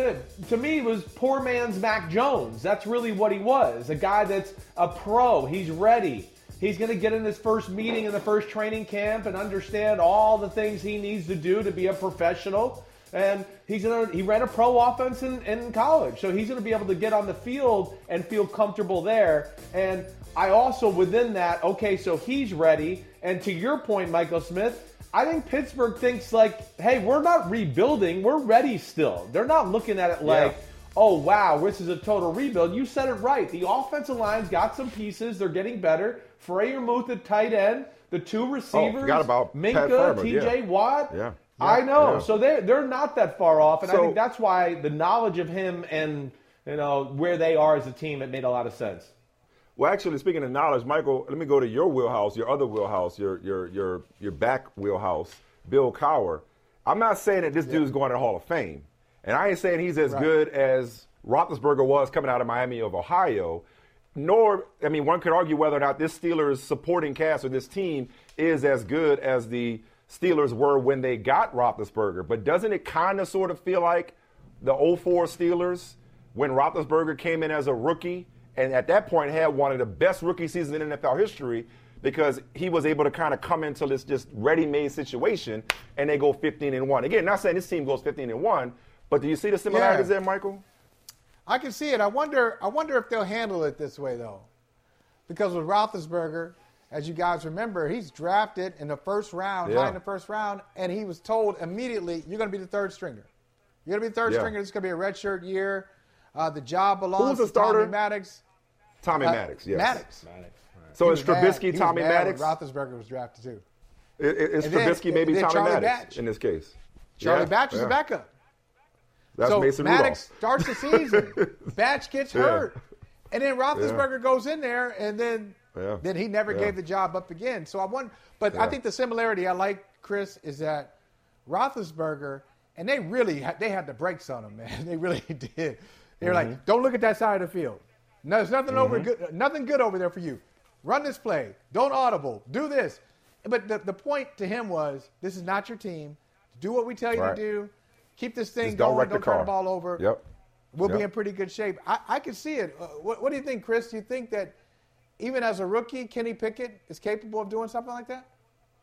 I: to me, was poor man's Mac Jones. That's really what he was. A guy that's a pro. He's ready. He's going to get in his first meeting in the first training camp and understand all the things he needs to do to be a professional. And he's gonna, he ran a pro offense in, in college. So he's going to be able to get on the field and feel comfortable there. And I also, within that, okay, so he's ready. And to your point, Michael Smith, I think Pittsburgh thinks like, hey, we're not rebuilding. We're ready still. They're not looking at it like, yeah. oh, wow, this is a total rebuild. You said it right. The offensive line's got some pieces. They're getting better. Freiermuth at tight end. The two receivers. Oh, forgot about Minka, T J
E: yeah.
I: Watt.
E: Yeah. yeah.
I: I know.
E: Yeah.
I: So they're, they're not that far off. And
E: so,
I: I think that's why the knowledge of him and, you know, where they are as a team, it made a lot of sense.
E: Well, actually, speaking of knowledge, Michael, let me go to your wheelhouse, your other wheelhouse, your your your your back wheelhouse, Bill Cowher. I'm not saying that this yeah. dude's going to the Hall of Fame, and I ain't saying he's as right. good as Roethlisberger was coming out of Miami of Ohio. Nor, I mean, one could argue whether or not this Steelers supporting cast or this team is as good as the Steelers were when they got Roethlisberger. But doesn't it kind of sort of feel like the oh four Steelers when Roethlisberger came in as a rookie? And at that point had one of the best rookie seasons in N F L history because he was able to kind of come into this just ready-made situation, and they go fifteen and one. Again, not saying this team goes fifteen and one, but do you see the similarities yeah. there, Michael?
F: I can see it. I wonder I wonder if they'll handle it this way, though. Because with Roethlisberger, as you guys remember, he's drafted in the first round, yeah. high in the first round, and he was told immediately, you're going to be the third stringer. You're going to be the third yeah. stringer. It's going to be a redshirt year. Uh, the job belongs to Tommy Maddox.
E: Tommy
F: uh,
E: Maddox, yes.
F: Maddox.
I: Maddox right.
E: So is Trubisky Tommy Maddox?
F: Roethlisberger was drafted too.
E: Is, is Trubisky then, maybe Tommy
F: Charlie
E: Maddox
F: Batch.
E: in this case?
F: Charlie
E: yeah,
F: Batch is
E: yeah.
F: the backup.
E: That's
F: so
E: Mason
F: Maddox
E: Rudolph.
F: starts the season. Batch gets
E: yeah.
F: hurt. And then Roethlisberger
E: yeah.
F: goes in there, and then
E: yeah.
F: then he never
E: yeah.
F: gave the job up again. So I want, but
E: yeah.
F: I think the similarity I like, Chris, is that Roethlisberger, And they really had, they had the brakes on him, man. They really did. They were
E: Mm-hmm.
F: like, don't look at that side of the field. No, there's nothing over
E: Mm-hmm.
F: good, nothing good over there for you. Run this play. Don't audible. Do this. But the, the point to him was, this is not your team. Do what we tell you
E: Right.
F: to do. Keep this thing
E: Just don't
F: going.
E: wreck the
F: Don't turn the
E: car.
F: ball over.
E: Yep.
F: We'll
E: Yep.
F: be in pretty good shape. I, I can see it. Uh, what, what do you think, Chris? Do you think that even as a rookie, Kenny Pickett is capable of doing something like that?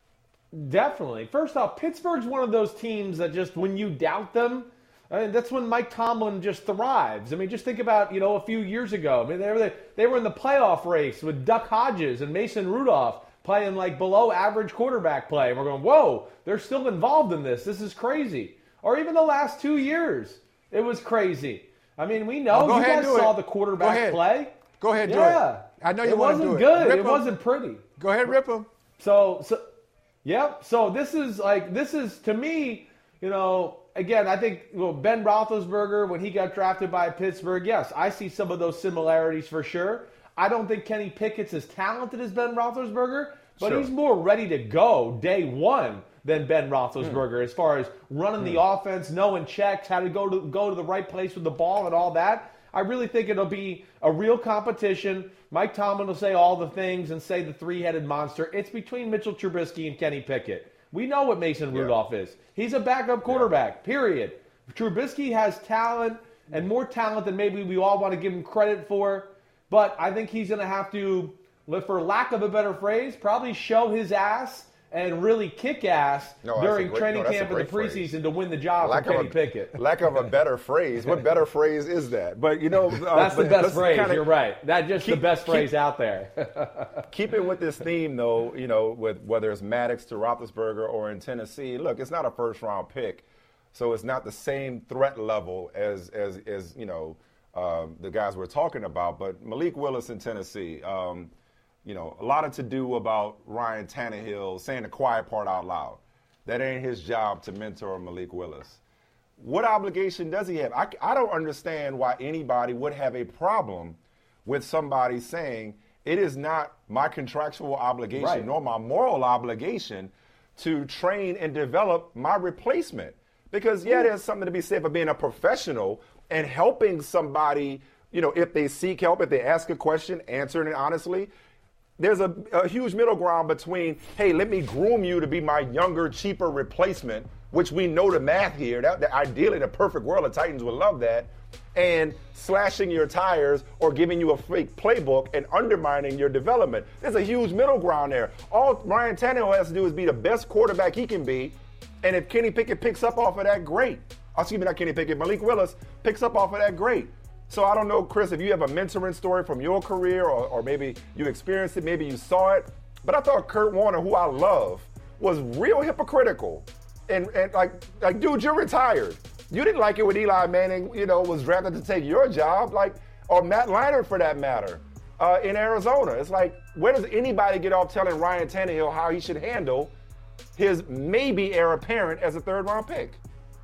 I: Definitely. First off, Pittsburgh's one of those teams that just when you doubt them, I mean, that's when Mike Tomlin just thrives. I mean, just think about, you know, a few years ago. I mean, they were, they were in the playoff race with Duck Hodges and Mason Rudolph playing like below average quarterback play. And we're going, whoa, they're still involved in this. This is crazy. Or even the last two years, it was crazy. I mean, we know
F: Oh, go
I: you
F: ahead
I: guys
F: and do
I: saw
F: it.
I: the
F: Go
I: quarterback
F: ahead.
I: play.
F: Go ahead and
I: Yeah.
F: do it. I know you
I: it
F: want to
I: wasn't
F: do it.
I: good.
F: Rip
I: It
F: 'em.
I: wasn't pretty.
F: Go ahead, rip him.
I: So, so, yeah. So this is like this is to me, you know. Again, I think well, Ben Roethlisberger when he got drafted by Pittsburgh. Yes, I see some of those similarities for sure. I don't think Kenny Pickett's as talented as Ben Roethlisberger, but
E: Sure.
I: he's more ready to go day one than Ben Roethlisberger
E: Hmm.
I: as far as running the offense, knowing checks, how to go to go to the right place with the ball and all that. I really think it'll be a real competition. Mike Tomlin will say all the things and say the three-headed monster. It's between Mitchell Trubisky and Kenny Pickett. We know what Mason
E: Yeah.
I: Rudolph is. He's a backup quarterback, period. Trubisky has talent and more talent than maybe we all want to give him credit for. But I think he's going to have to, for lack of a better phrase, probably show his ass and really kick ass
E: No, that's a
I: during
E: great-
I: training
E: no, that's a
I: camp and the
E: great
I: preseason
E: phrase.
I: to win the job
E: Lack
I: for
E: of
I: Kenny
E: a,
I: Pickett.
E: lack of a better phrase. What better phrase is that? But, you know. Uh,
I: That's the
E: but
I: best
E: let's
I: phrase.
E: kinda
I: You're right. That's just the
E: keep-
I: best
E: keep-
I: phrase out there.
E: Keeping with this theme, though, you know, with whether it's Maddox to Roethlisberger or in Tennessee, look, it's not a first-round pick, so it's not the same threat level as, as, as you know, um, the guys we're talking about. But Malik Willis in Tennessee, um, you know, a lot of to-do about Ryan Tannehill saying the quiet part out loud. That ain't his job to mentor Malik Willis. What obligation does he have? I, I don't understand why anybody would have a problem with somebody saying it is not my contractual obligation
I: Right.
E: nor my moral obligation to train and develop my replacement. Because, yeah, there's something to be said for being a professional and helping somebody, you know, if they seek help, if they ask a question, answering it honestly. There's a, a huge middle ground between, hey, let me groom you to be my younger, cheaper replacement, which we know the math here. That, that ideally, the perfect world, the Titans would love that, and slashing your tires or giving you a fake playbook and undermining your development. There's a huge middle ground there. All Ryan Tannehill has to do is be the best quarterback he can be, and if Kenny Pickett picks up off of that, great. Oh, excuse me, not Kenny Pickett, Malik Willis picks up off of that, great. So I don't know, Chris, if you have a mentoring story from your career or, or maybe you experienced it, maybe you saw it. But I thought Kurt Warner, who I love, was real hypocritical. And, and like, like, dude, you're retired. You didn't like it when Eli Manning, you know, was drafted to take your job, like, or Matt Leinart for that matter, uh, in Arizona. It's like, where does anybody get off telling Ryan Tannehill how he should handle his maybe heir apparent as a third round pick?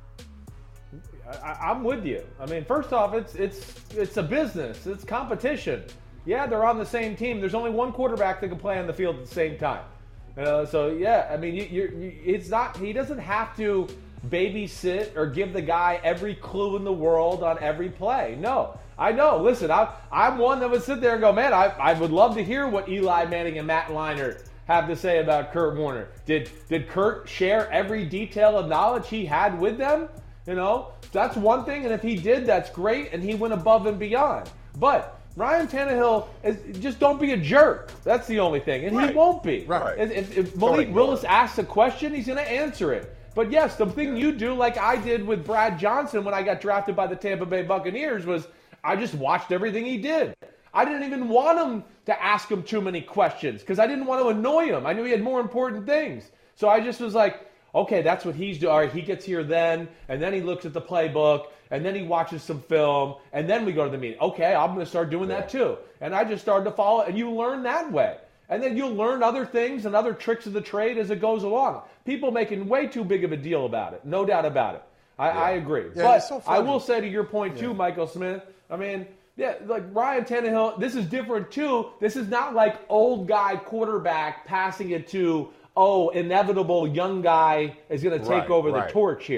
I: I, I'm with you. I mean, first off, it's it's it's a business. It's competition. Yeah, they're on the same team. There's only one quarterback that can play on the field at the same time. Uh, so yeah, I mean, you, you're, you, it's not. He doesn't have to babysit or give the guy every clue in the world on every play. No, I know. Listen, I, I'm one that would sit there and go, man, I, I would love to hear what Eli Manning and Matt Leinart have to say about Kurt Warner. Did did Kurt share every detail of knowledge he had with them? You know, that's one thing, and if he did, that's great, and he went above and beyond. But Ryan Tannehill, is, just don't be a jerk. That's the only thing, and
E: Right.
I: he won't be.
E: Right.
I: If, if, if Malik
E: ignore
I: Willis
E: it.
I: asks a question, he's going to answer it. But yes, the thing you do, like I did with Brad Johnson when I got drafted by the Tampa Bay Buccaneers, was I just watched everything he did. I didn't even want him to ask him too many questions because I didn't want to annoy him. I knew he had more important things. So I just was like, okay, that's what he's doing. All right, he gets here then, and then he looks at the playbook, and then he watches some film, and then we go to the meeting. Okay, I'm going to start doing that too. And I just started to follow, and you learn that way. And then you'll learn other things and other tricks of the trade as it goes along. People making way too big of a deal about it. No doubt about it. I,
E: Yeah.
I: I agree.
F: Yeah,
I: but
F: it's so
I: I
F: funny.
I: will say to your point
F: Yeah.
I: too, Michael Smith, I mean, yeah, like Ryan Tannehill, this is different too. This is not like old guy quarterback passing it to, oh, inevitable young guy is going to take
E: Right,
I: over the
E: right.
I: torch here.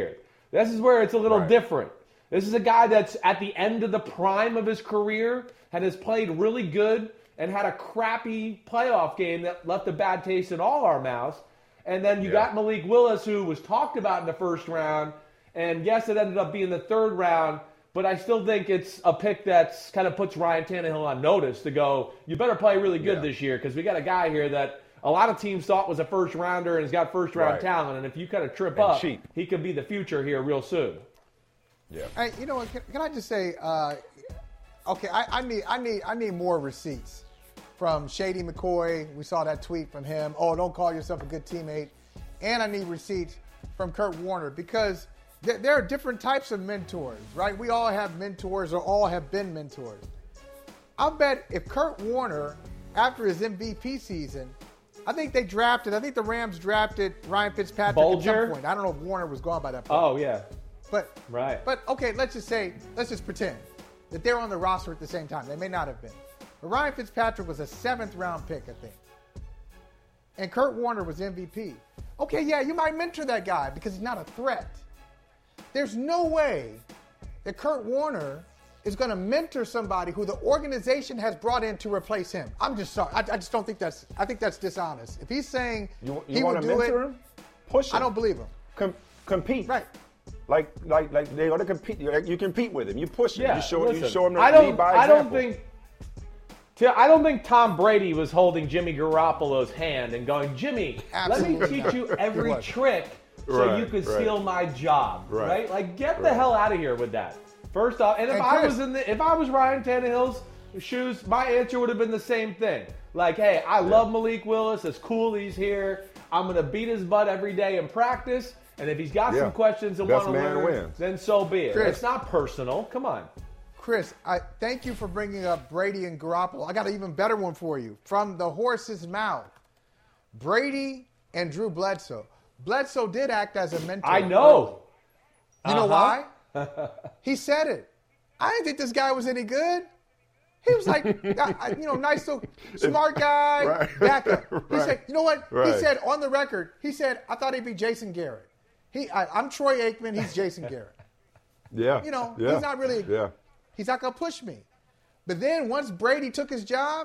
I: This is where it's a little
E: Right.
I: different. This is a guy that's at the end of the prime of his career and has played really good and had a crappy playoff game that left a bad taste in all our mouths. And then you
E: Yeah.
I: got Malik Willis, who was talked about in the first round. And yes, it ended up being the third round, but I still think it's a pick that's kind of puts Ryan Tannehill on notice to go, you better play really good
E: Yeah.
I: this year because we got a guy here that a lot of teams thought was a first rounder and has got first round
E: Right.
I: talent. And if you kind of trip
E: And
I: up,
E: cheap.
I: he could be the future here real soon.
E: Yeah.
F: Hey, you know what? Can, can I just say, uh, okay, I, I need, I need, I need more receipts from Shady McCoy. We saw that tweet from him. Oh, don't call yourself a good teammate. And I need receipts from Kurt Warner because th- there are different types of mentors, right? We all have mentors or all have been mentors. I'll bet if Kurt Warner, after his M V P season, I think they drafted, I think the Rams drafted Ryan Fitzpatrick
I: Bulger?
F: at some point. I don't know if Warner was gone by that point.
I: Oh, yeah.
F: But
I: Right.
F: But okay, let's just say, let's just pretend that they're on the roster at the same time. They may not have been. But Ryan Fitzpatrick was a seventh round pick, I think. And Kurt Warner was M V P. Okay, yeah, you might mentor that guy because he's not a threat. There's no way that Kurt Warner is going to mentor somebody who the organization has brought in to replace him. I'm just sorry. I, I just don't think that's, I think that's dishonest. If he's saying
E: You,
F: he
E: you
F: would
E: want to
F: do
E: mentor
F: it,
E: him? Push him.
F: I don't believe him.
E: Com- compete.
F: Right.
E: Like, like, like they're gonna compete. You, you compete with him. You push him.
I: Yeah,
E: you show,
I: listen,
E: you show him the
I: I don't,
E: lead by
I: I don't
E: example.
I: think. I don't think Tom Brady was holding Jimmy Garoppolo's hand and going, Jimmy,
F: Absolutely
I: let me teach
F: not.
I: you
F: He
I: every
F: wasn't.
I: trick so
E: Right,
I: you could
E: right.
I: steal my job, right?
E: Right.
I: Like, get the
E: Right.
I: hell out of here with that. First off, and if
F: And
I: I
F: Chris-
I: was in the, if I was Ryan Tannehill's shoes, my answer would have been the same thing. Like, hey, I love Malik Willis. It's cool he's here. I'm gonna beat his butt every day in practice. And if he's got
E: Yeah.
I: some questions and
E: Best
I: want to
E: man
I: learn,
E: wins.
I: then so be it.
F: Chris.
I: It's not personal. Come on.
F: Chris, I thank you for bringing up Brady and Garoppolo. I got an even better one for you. From the horse's mouth, Brady and Drew Bledsoe. Bledsoe did act as a mentor.
I: I know.
F: early. You know
I: Uh-huh.
F: why? He said it. I didn't think this guy was any good. He was like, I- I- you know, nice little smart guy,
E: Right.
F: backup. He
E: Right.
F: said, you know what? He
E: Right.
F: said on the record, he said, I thought he'd be Jason Garrett. He, I, I'm Troy Aikman. He's Jason Garrett.
E: Yeah.
F: You know,
E: yeah.
F: he's not really.
E: Yeah.
F: He's not going to push me. But then once Brady took his job,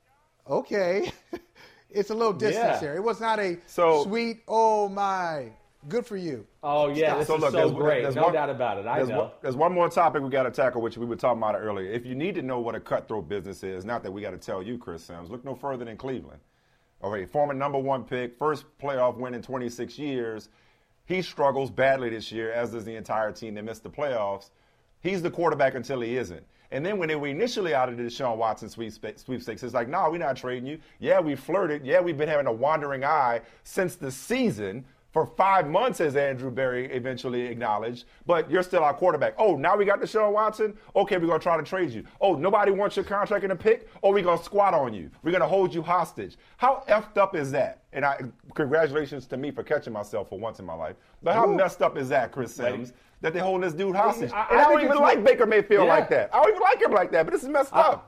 F: okay, it's a little distance
I: Yeah.
F: there. It was not a
E: So-
F: sweet, oh my, good for you.
I: Oh yeah, this
E: So
I: is
E: look,
I: so
E: there's-
I: great.
E: there's
I: No
E: one-
I: doubt about it. I
E: there's
I: know.
E: One, there's one more topic we got to tackle, which we were talking about it earlier. If you need to know what a cutthroat business is, not that we got to tell you, Chris Sims, look no further than Cleveland. All right, former number one pick, first playoff win in twenty-six years. He struggles badly this year, as does the entire team. They missed the playoffs. He's the quarterback until he isn't. And then when they were initially out of the Deshaun Watson sweepstakes, sweepstakes it's like, no, nah, we're not trading you. Yeah, we flirted. Yeah, we've been having a wandering eye since the season. For five months, as Andrew Berry eventually acknowledged, but you're still our quarterback. Oh, now we got Deshaun Watson? Okay, we're going to try to trade you. Oh, nobody wants your contract in a pick? Oh, we're going to squat on you. We're going to hold you hostage. How effed up is that? And I, congratulations to me for catching myself for once in my life. But how
F: Ooh.
E: messed up is that, Chris Sims, that they holding this dude hostage?
I: I- I
E: and I don't
I: think
E: even
I: it's
E: like
I: what-
E: Baker Mayfield
I: Yeah.
E: like that. I don't even like him like that, but this is messed up.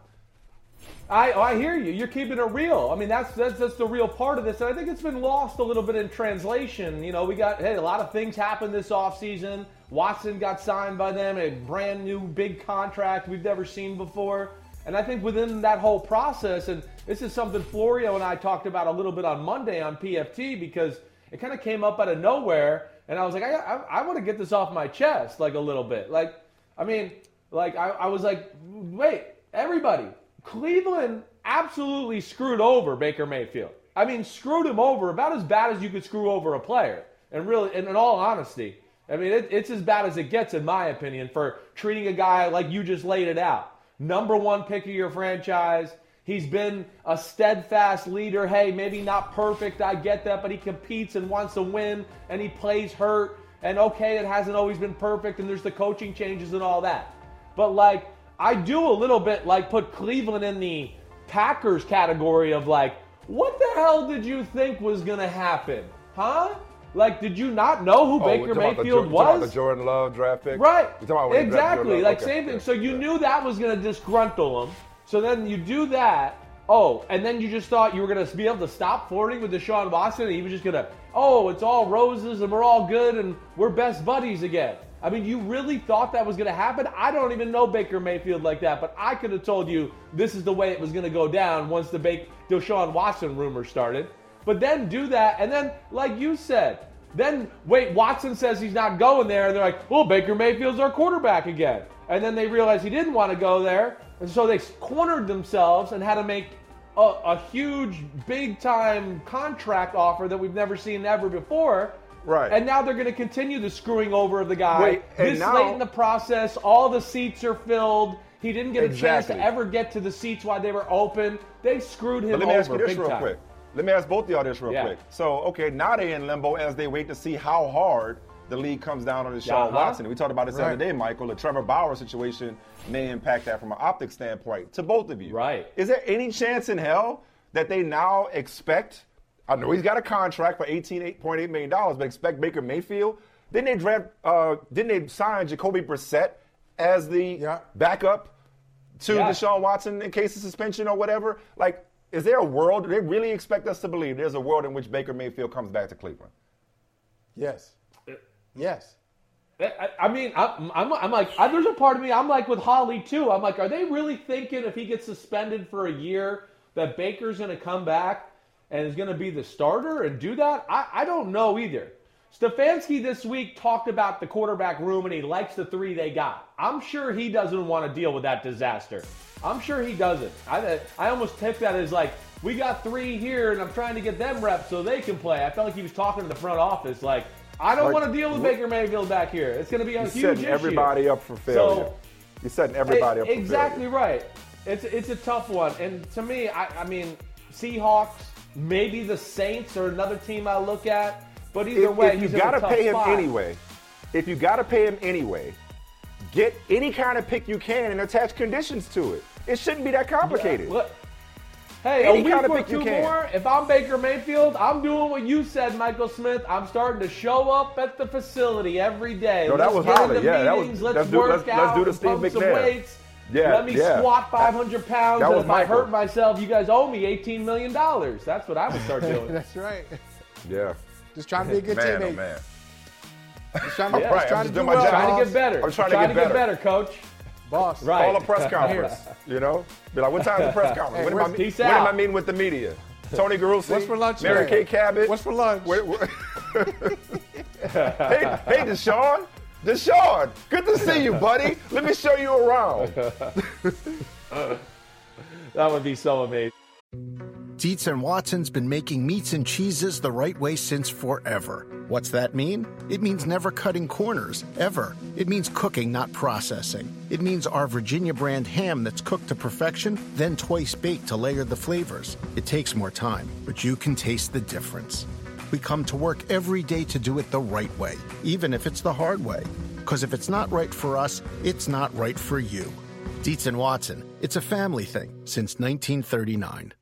I: I, I hear you. You're keeping it real. I mean, that's, that's that's the real part of this. And I think it's been lost a little bit in translation. You know, we got, hey, a lot of things happened this offseason. Watson got signed by them, a brand new big contract we've never seen before. And I think within that whole process, and this is something Florio and I talked about a little bit on Monday on P F T because it kind of came up out of nowhere. And I was like, I, I, I want to get this off my chest, like a little bit. Like, I mean, like I, I was like, wait, everybody. Cleveland absolutely screwed over Baker Mayfield. I mean, screwed him over about as bad as you could screw over a player. And really, and in all honesty, I mean, it, it's as bad as it gets, in my opinion, for treating a guy like you just laid it out. Number one pick of your franchise. He's been a steadfast leader. Hey, maybe not perfect, I get that, but he competes and wants to win, and he plays hurt. And okay, it hasn't always been perfect, and there's the coaching changes and all that. But, like, I do a little bit like put Cleveland in the Packers category of like, what the hell did you think was going to happen? Huh? Like, did you not know who
E: Oh,
I: Baker
E: you're talking about the
I: Mayfield
E: Jo- you're talking about
I: was?
E: the Jordan Love draft pick?
I: Right.
E: You're talking about when he drafted
I: Exactly.
E: Jordan Love?
I: Like,
E: Okay.
I: same thing.
E: Yeah.
I: So you
E: Yeah.
I: knew that was going to disgruntle him. So then you do that, oh, and then you just thought you were going to be able to stop flirting with Deshaun Watson and he was just going to, oh, it's all roses and we're all good and we're best buddies again. I mean, you really thought that was going to happen? I don't even know Baker Mayfield like that, but I could have told you this is the way it was going to go down once the ba- Deshaun Watson rumor started. But then do that, and then, like you said, then, wait, Watson says he's not going there, and they're like, well, Baker Mayfield's our quarterback again. And then they realized he didn't want to go there, and so they cornered themselves and had to make a, a huge, big-time contract offer that we've never seen ever before.
E: Right.
I: And now they're going to continue the screwing over of the guy.
E: Wait, and
I: this
E: now,
I: late in the process, all the seats are filled. He didn't get a
E: exactly.
I: chance to ever get to the seats while they were open. They screwed him
E: but let me
I: over
E: ask you this
I: big
E: real
I: time.
E: quick. Let me ask both of y'all this real
I: Yeah.
E: quick. So, okay, now they're in limbo as they wait to see how hard the league comes down on Deshaun
I: Uh-huh.
E: Watson. We talked about this the
F: Right.
E: other day, Michael. The Trevor Bauer situation may impact that from an optic standpoint to both of you.
I: Right.
E: Is there any chance in hell that they now expect, I know he's got a contract for eighteen point eight million dollars, but expect Baker Mayfield? Didn't they draft, uh, didn't they sign Jacoby Brissett as the
F: Yeah.
E: backup to
I: Yeah.
E: Deshaun Watson in case of suspension or whatever? Like, is there a world, do they really expect us to believe there's a world in which Baker Mayfield comes back to Cleveland?
F: Yes. Yes.
I: I, I mean, I'm, I'm, I'm like, I, there's a part of me, I'm like with Holly too. I'm like, are they really thinking if he gets suspended for a year that Baker's going to come back and is going to be the starter and do that? I, I don't know either. Stefanski this week talked about the quarterback room and he likes the three they got. I'm sure he doesn't want to deal with that disaster. I'm sure he doesn't. I, I almost took that as like, we got three here and I'm trying to get them reps so they can play. I felt like he was talking to the front office like, I don't
E: Like,
I: want to deal with Baker Mayfield back here. It's going to be a
E: You're
I: huge
E: setting
I: issue.
E: everybody up for failure.
I: So,
E: You're setting everybody up for
I: exactly
E: failure.
I: right. It's it's a tough one, and to me, I, I mean, Seahawks, maybe the Saints are another team I look at. But either
E: If,
I: way,
E: if you
I: he's in a
E: gotta
I: tough
E: pay him
I: spot.
E: anyway, if you gotta pay him anyway, get any kind of pick you can and attach conditions to it. It shouldn't be that complicated.
I: Yeah, look, hey,
E: Any
I: a week
E: kind of
I: or
E: pick you
I: two
E: can.
I: more. If I'm Baker Mayfield, I'm doing what you said, Michael Smith. I'm starting to show up at the facility every day.
E: No, that
I: let's
E: was
I: get
E: Holly.
I: into
E: Yeah, that was-
I: meetings. Let's,
E: let's do-
I: work
E: let's- let's
I: out.
E: do the
I: and
E: Steve
I: pump some
E: McNair.
I: weights.
E: Yeah,
I: Let me
E: yeah.
I: squat five hundred pounds.
E: That
I: And
E: was
I: if I
E: Michael.
I: hurt myself, you guys owe me eighteen million dollars. That's what I would start doing.
F: That's right.
E: Yeah.
F: Just trying to be a good
E: man,
F: teammate.
E: oh man.
F: Just trying to,
I: Yeah.
F: just
E: Right,
F: trying
E: I'm
F: to
E: just
F: do
E: doing my
F: well,
E: job.
I: Trying to
F: boss.
I: get better.
E: I'm trying to get
I: get
E: better.
I: better, coach.
F: Boss.
I: Right.
E: Call a press conference. You know? Be like, what time's the press conference?
F: Hey,
E: when, am I,
F: where's-
E: when
I: peace
E: am
I: out.
E: I meeting with the media? Tony Garucci?
F: What's for lunch
E: Mary
F: today?
E: Kay Cabot?
F: What's for lunch?
E: Where- where- hey, hey, Deshaun. Deshaun, good to see you, buddy. Let me show you around.
I: That would be so amazing.
D: Dietz and Watson's been making meats and cheeses the right way since forever. What's that mean? It means never cutting corners, ever. It means cooking, not processing. It means our Virginia brand ham that's cooked to perfection, then twice baked to layer the flavors. It takes more time, but you can taste the difference. We come to work every day to do it the right way, even if it's the hard way. Because if it's not right for us, it's not right for you. Dietz and Watson, it's a family thing since nineteen thirty-nine.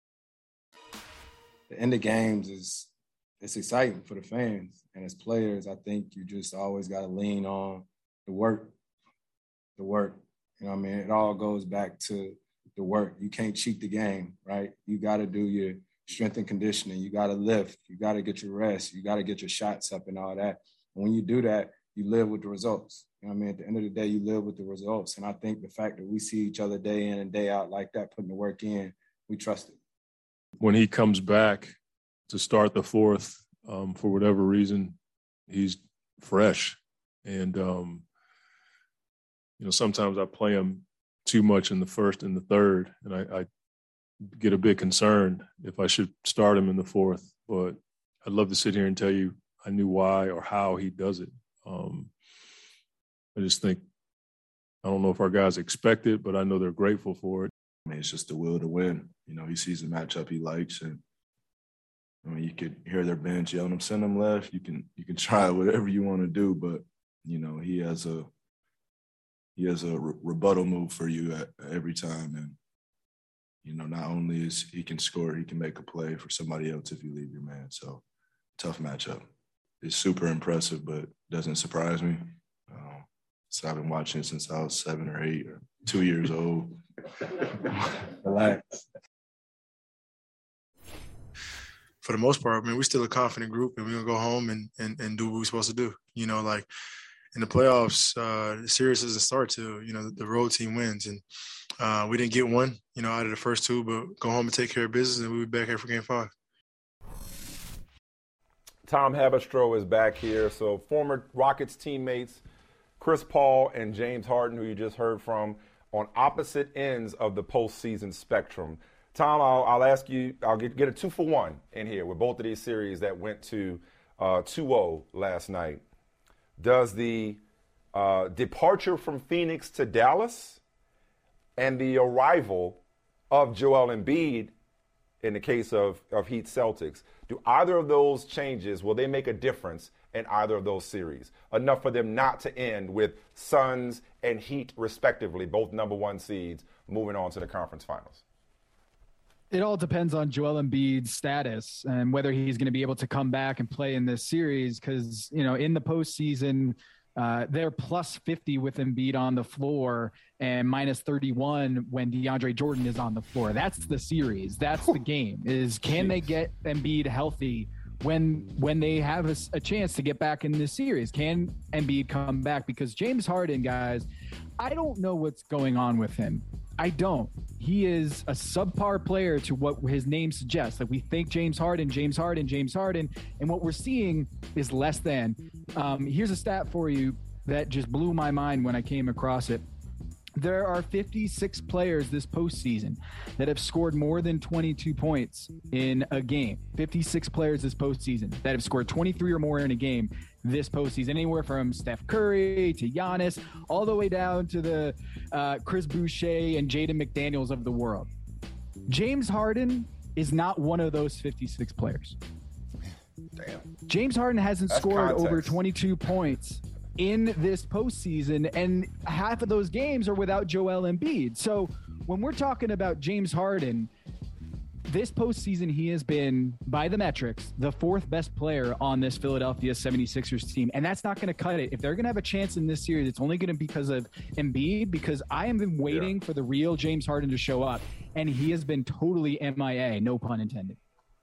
J: The end of games is it's exciting for the fans. And as players, I think you just always got to lean on the work, the work. You know what I mean? It all goes back to the work. You can't cheat the game, right? You got to do your strength and conditioning. You got to lift. You got to get your rest. You got to get your shots up and all that. And when you do that, you live with the results. You know what I mean? At the end of the day, you live with the results. And I think the fact that we see each other day in and day out like that, putting the work in, we trust it.
K: When he comes back to start the fourth, um, for whatever reason, he's fresh. And, um, you know, sometimes I play him too much in the first and the third, and I, I get a bit concerned if I should start him in the fourth. But I'd love to sit here and tell you I knew why or how he does it. Um, I just think, I don't know if our guys expect it, but I know they're grateful for it.
J: I mean, it's just the will to win. You know, he sees a matchup he likes, and I mean, you could hear their bench yelling him, send him left. You can you can try whatever you want to do, but you know, he has a he has a re- rebuttal move for you at, every time, and you know, not only is he can score, he can make a play for somebody else if you leave your man. So, tough matchup. It's super impressive, but doesn't surprise me. Um, so I've been watching it since I was seven or eight or two years old. Relax.
L: for the most part, I mean, we're still a confident group, and we're going to go home and, and, and do what we're supposed to do. You know, like in the playoffs, uh, the series doesn't start till, you know, the, the road team wins. And uh, we didn't get one, you know, out of the first two, but go home and take care of business, and we'll be back here for game five.
E: Tom Haberstroh is back here. So former Rockets teammates Chris Paul and James Harden, who you just heard from, on opposite ends of the postseason spectrum. Tom, I'll, I'll ask you, I'll get, get a two for one in here with both of these series that went to uh, two oh last night. Does the uh, departure from Phoenix to Dallas and the arrival of Joel Embiid in the case of, of Heat Celtics, do either of those changes, will they make a difference in either of those series? Enough for them not to end with Suns and Heat, respectively, both number one seeds, moving on to the conference finals?
M: It all depends on Joel Embiid's status and whether he's going to be able to come back and play in this series. Because, you know, in the postseason, uh, they're plus fifty with Embiid on the floor and minus thirty-one when DeAndre Jordan is on the floor. That's the series. That's the game, is can they get Embiid healthy when when they have a, a chance to get back in this series? Can Embiid come back? Because James Harden, guys, I don't know what's going on with him. I don't. He is a subpar player to what his name suggests. Like, we think James Harden, James Harden, James Harden, and what we're seeing is less than. Um, here's a stat for you that just blew my mind when I came across it. There are fifty-six players this postseason that have scored more than twenty-two points in a game. fifty-six players this postseason that have scored twenty-three or more in a game this postseason. Anywhere from Steph Curry to Giannis, all the way down to the uh, Chris Boucher and Jaden McDaniels of the world. James Harden is not one of those fifty-six players.
E: Damn.
M: James Harden hasn't
E: That's
M: scored
E: context.
M: over twenty-two points in this postseason, and half of those games are without Joel Embiid. So when we're talking about James Harden, this postseason, he has been, by the metrics, the fourth best player on this Philadelphia seventy-sixers team. And that's not going to cut it. If they're going to have a chance in this series, it's only going to be because of Embiid, because I have been waiting yeah. for the real James Harden to show up. And he has been totally M I A, no pun intended.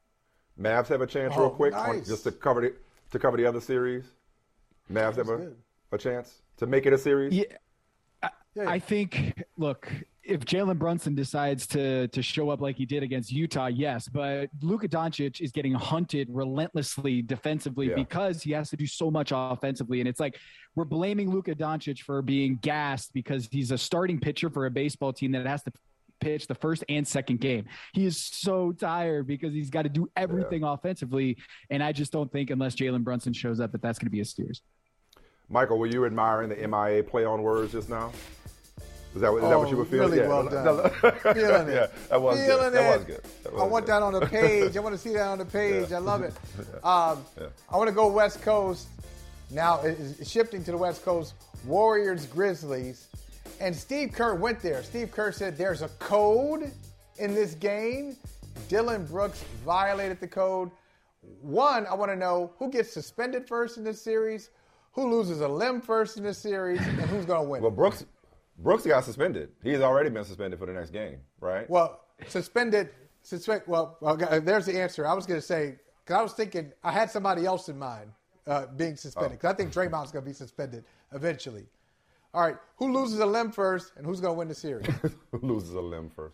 E: Mavs have a chance
F: Oh,
E: real quick
F: nice.
E: on, just to cover the, to cover the other series? Mavs have a, a chance to make it a series?
M: Yeah. I, I think, look, if Jalen Brunson decides to to show up like he did against Utah, yes. But Luka Doncic is getting hunted relentlessly defensively
E: Yeah.
M: because he has to do so much offensively. And it's like we're blaming Luka Doncic for being gassed because he's a starting pitcher for a baseball team that has to pitch the first and second game. He is so tired because he's got to do everything yeah. offensively. And I just don't think unless Jalen Brunson shows up that that's going to be a series.
E: Michael, were you admiring the M I A play on words just now? Is that, is
F: oh,
E: that what you were feeling?
F: Really
E: yeah.
F: well done. Feeling it.
E: Yeah, that was
F: feeling
E: good.
F: It.
E: That was good. That was
F: I want
E: good.
F: that on the page. I want to see that on the page.
E: Yeah.
F: I love it.
E: yeah.
F: Um,
E: yeah.
F: I want to go West Coast. Now, it's shifting to the West Coast, Warriors, Grizzlies. And Steve Kerr went there. Steve Kerr said there's a code in this game. Dylan Brooks violated the code. One, I want to know who gets suspended first in this series, who loses a limb first in this series, and who's going to win.
E: Well, Brooks Brooks got suspended. He's already been suspended for the next game, right?
F: Well, suspended. Suspend. Well, well, there's the answer. I was going to say, because I was thinking, I had somebody else in mind uh, being suspended, because oh. I think Draymond's going to be suspended eventually. All right, who loses a limb first, and who's going to win the series?
E: Who loses a limb first?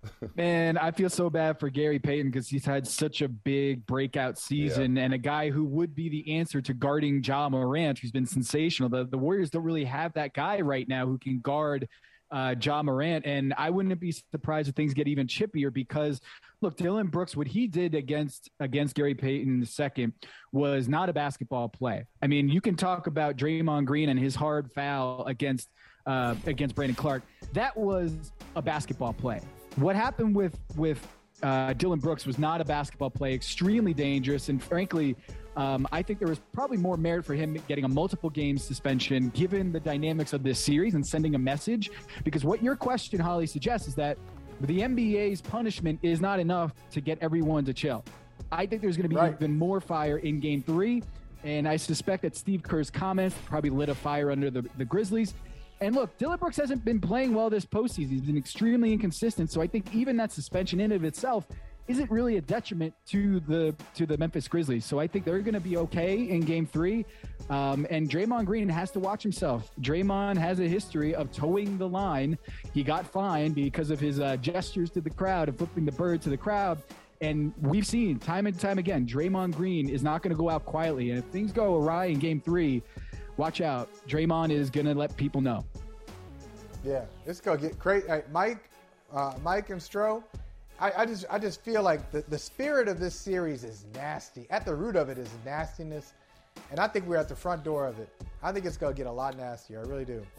M: Man, I feel so bad for Gary Payton because he's had such a big breakout season yeah. and a guy who would be the answer to guarding Ja Morant, who's been sensational. The, the Warriors don't really have that guy right now who can guard uh, Ja Morant, and I wouldn't be surprised if things get even chippier because, look, Dylan Brooks, what he did against against Gary Payton the second was not a basketball play. I mean, you can talk about Draymond Green and his hard foul against uh, against Brandon Clark. That was a basketball play. What happened with with uh, Dylan Brooks was not a basketball play, extremely dangerous, and frankly, um, I think there was probably more merit for him getting a multiple game suspension given the dynamics of this series and sending a message. Because what your question, Holly, suggests is that the N B A's punishment is not enough to get everyone to chill. I think there's going to be right. even more fire in Game Three, and I suspect that Steve Kerr's comments probably lit a fire under the, the Grizzlies. And look, Dylan Brooks hasn't been playing well this postseason. He's been extremely inconsistent. So I think even that suspension in and of itself isn't really a detriment to the to the Memphis Grizzlies. So I think they're going to be okay in game three. Um, and Draymond Green has to watch himself. Draymond has a history of towing the line. He got fined because of his uh, gestures to the crowd and flipping the bird to the crowd. And we've seen time and time again, Draymond Green is not going to go out quietly. And if things go awry in game three, watch out. Draymond is going to let people know.
F: Yeah, it's going to get crazy. Hey, Mike, uh, Mike and Stro, I, I just I just feel like the, the spirit of this series is nasty. At the root of it is nastiness. And I think we're at the front door of it. I think it's going to get a lot nastier. I really do.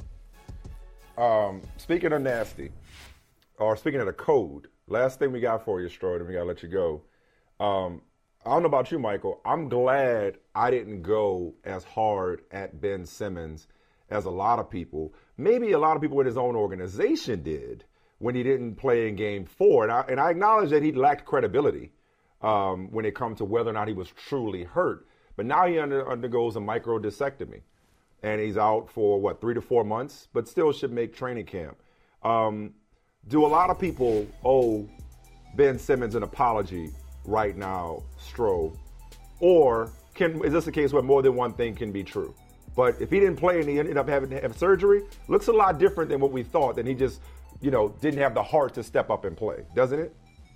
E: Um, speaking of nasty, or speaking of the code, last thing we got for you, Stroy, and we got to let you go. Um, I don't know about you, Michael. I'm glad I didn't go as hard at Ben Simmons as a lot of people. Maybe a lot of people in his own organization did when he didn't play in game four. And I, and I acknowledge that he lacked credibility um, when it comes to whether or not he was truly hurt. But now he under, undergoes a microdiscectomy, and he's out for, what, three to four months, but still should make training camp. Um, do a lot of people owe Ben Simmons an apology right now, Stro? Or can is this a case where more than one thing can be true? But if he didn't play and he ended up having to have surgery, looks a lot different than what we thought, than he just, you know, didn't have the heart to step up and play, doesn't it?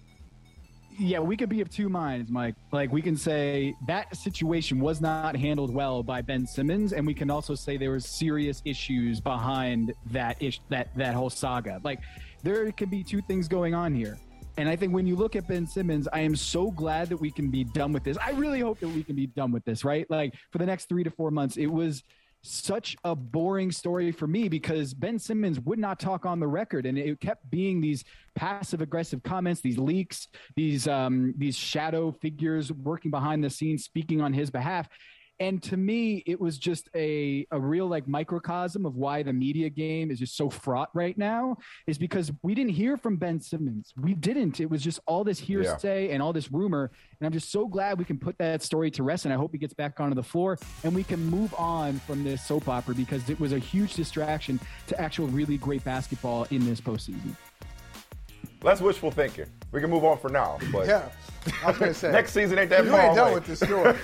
M: Yeah, we could be of two minds, Mike. Like, we can say that situation was not handled well by Ben Simmons, and we can also say there were serious issues behind that ish, that that whole saga. Like, there could be two things going on here. And I think when you look at Ben Simmons, I am so glad that we can be done with this. I really hope that we can be done with this, right? Like, for the next three to four months, it was such a boring story for me because Ben Simmons would not talk on the record, and it kept being these passive aggressive comments, these leaks, these um, these shadow figures working behind the scenes, speaking on his behalf. And to me, it was just a, a real like microcosm of why the media game is just so fraught right now, is because we didn't hear from Ben Simmons. We didn't. It was just all this hearsay yeah. and all this rumor. And I'm just so glad we can put that story to rest. And I hope he gets back onto the floor and we can move on from this soap opera, because it was a huge distraction to actual really great basketball in this postseason.
E: That's wishful thinking. We can move on for now. But
F: yeah, I was going to say.
E: Next season ain't that
F: you
E: far
F: ain't done
E: away.
F: with this story.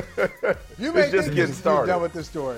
F: You may
E: it's just
F: think
E: getting started.
F: You're done with this story.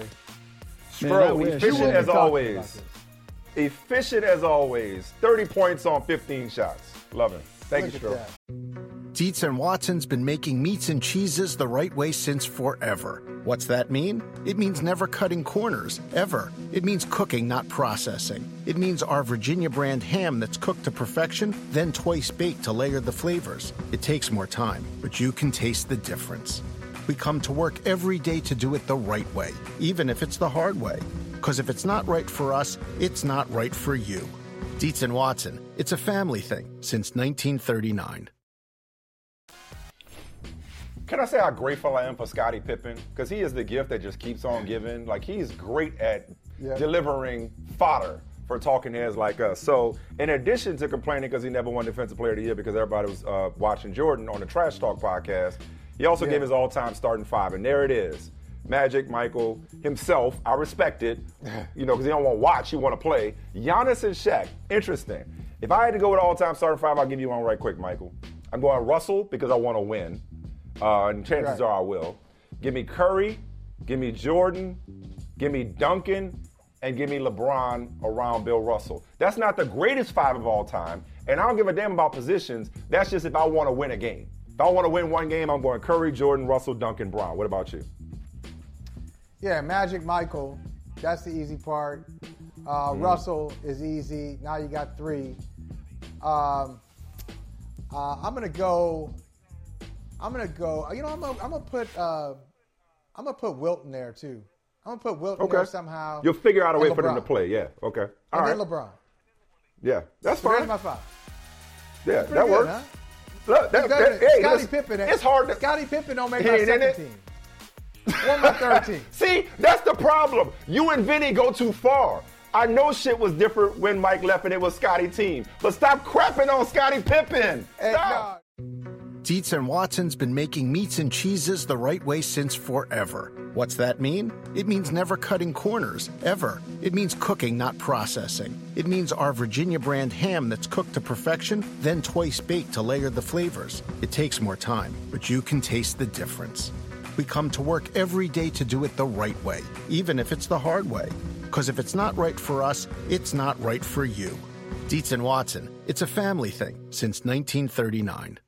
E: Stro, efficient as always. Efficient as always. thirty points on fifteen shots. Love it. Thank Look you, Stro.
D: Dietz and Watson's been making meats and cheeses the right way since forever. What's that mean? It means never cutting corners, ever. It means cooking, not processing. It means our Virginia brand ham that's cooked to perfection, then twice baked to layer the flavors. It takes more time, but you can taste the difference. We come to work every day to do it the right way, even if it's the hard way. Because if it's not right for us, it's not right for you. Dietz and Watson, it's a family thing since nineteen thirty-nine.
E: Can I say how grateful I am for Scottie Pippen? Because he is the gift that just keeps on giving. Like, he's great at yeah. delivering fodder for talking heads like us. So, in addition to complaining because he never won Defensive Player of the Year because everybody was uh, watching Jordan on the Trash Talk podcast, he also yeah. gave his all-time starting five. And there it is. Magic, Michael, himself, I respect it, you know, because he don't want to watch, he want to play. Giannis and Shaq, interesting. If I had to go with all-time starting five, I'll give you one right quick, Michael. I'm going Russell because I want to win. Uh, and chances right. are I will. Give me Curry, give me Jordan, give me Duncan, and give me LeBron around Bill Russell. That's not the greatest five of all time, and I don't give a damn about positions. That's just if I want to win a game. If I want to win one game, I'm going Curry, Jordan, Russell, Duncan, Bron. What about you?
F: Yeah, Magic, Michael. That's the easy part. Uh, mm. Russell is easy. Now you got three. Um, uh, I'm gonna go. I'm gonna go. You know, I'm gonna, I'm gonna put. Uh, I'm gonna put Wilt in there too. I'm gonna put Wilt
E: okay.
F: in there somehow.
E: You'll figure out a way
F: LeBron.
E: for them to play. Yeah. Okay. All
F: and
E: right.
F: then LeBron.
E: Yeah, that's
F: so
E: fine.
F: There's my five.
E: Yeah,
F: that
E: good, works.
F: Huh?
E: Look, that, that, hey,
F: Scottie Pippen.
E: It's hard to.
F: Scottie Pippen don't make
E: he
F: my
E: ain't
F: second team. One my third team.
E: See, that's the problem. You and Vinny go too far. I know shit was different when Mike left and it was Scottie team, but stop crapping on Scottie Pippen.
F: Hey,
E: stop.
F: no.
D: Dietz and Watson's been making meats and cheeses the right way since forever. What's that mean? It means never cutting corners, ever. It means cooking, not processing. It means our Virginia brand ham that's cooked to perfection, then twice baked to layer the flavors. It takes more time, but you can taste the difference. We come to work every day to do it the right way, even if it's the hard way. Because if it's not right for us, it's not right for you. Dietz and Watson, it's a family thing since nineteen thirty-nine.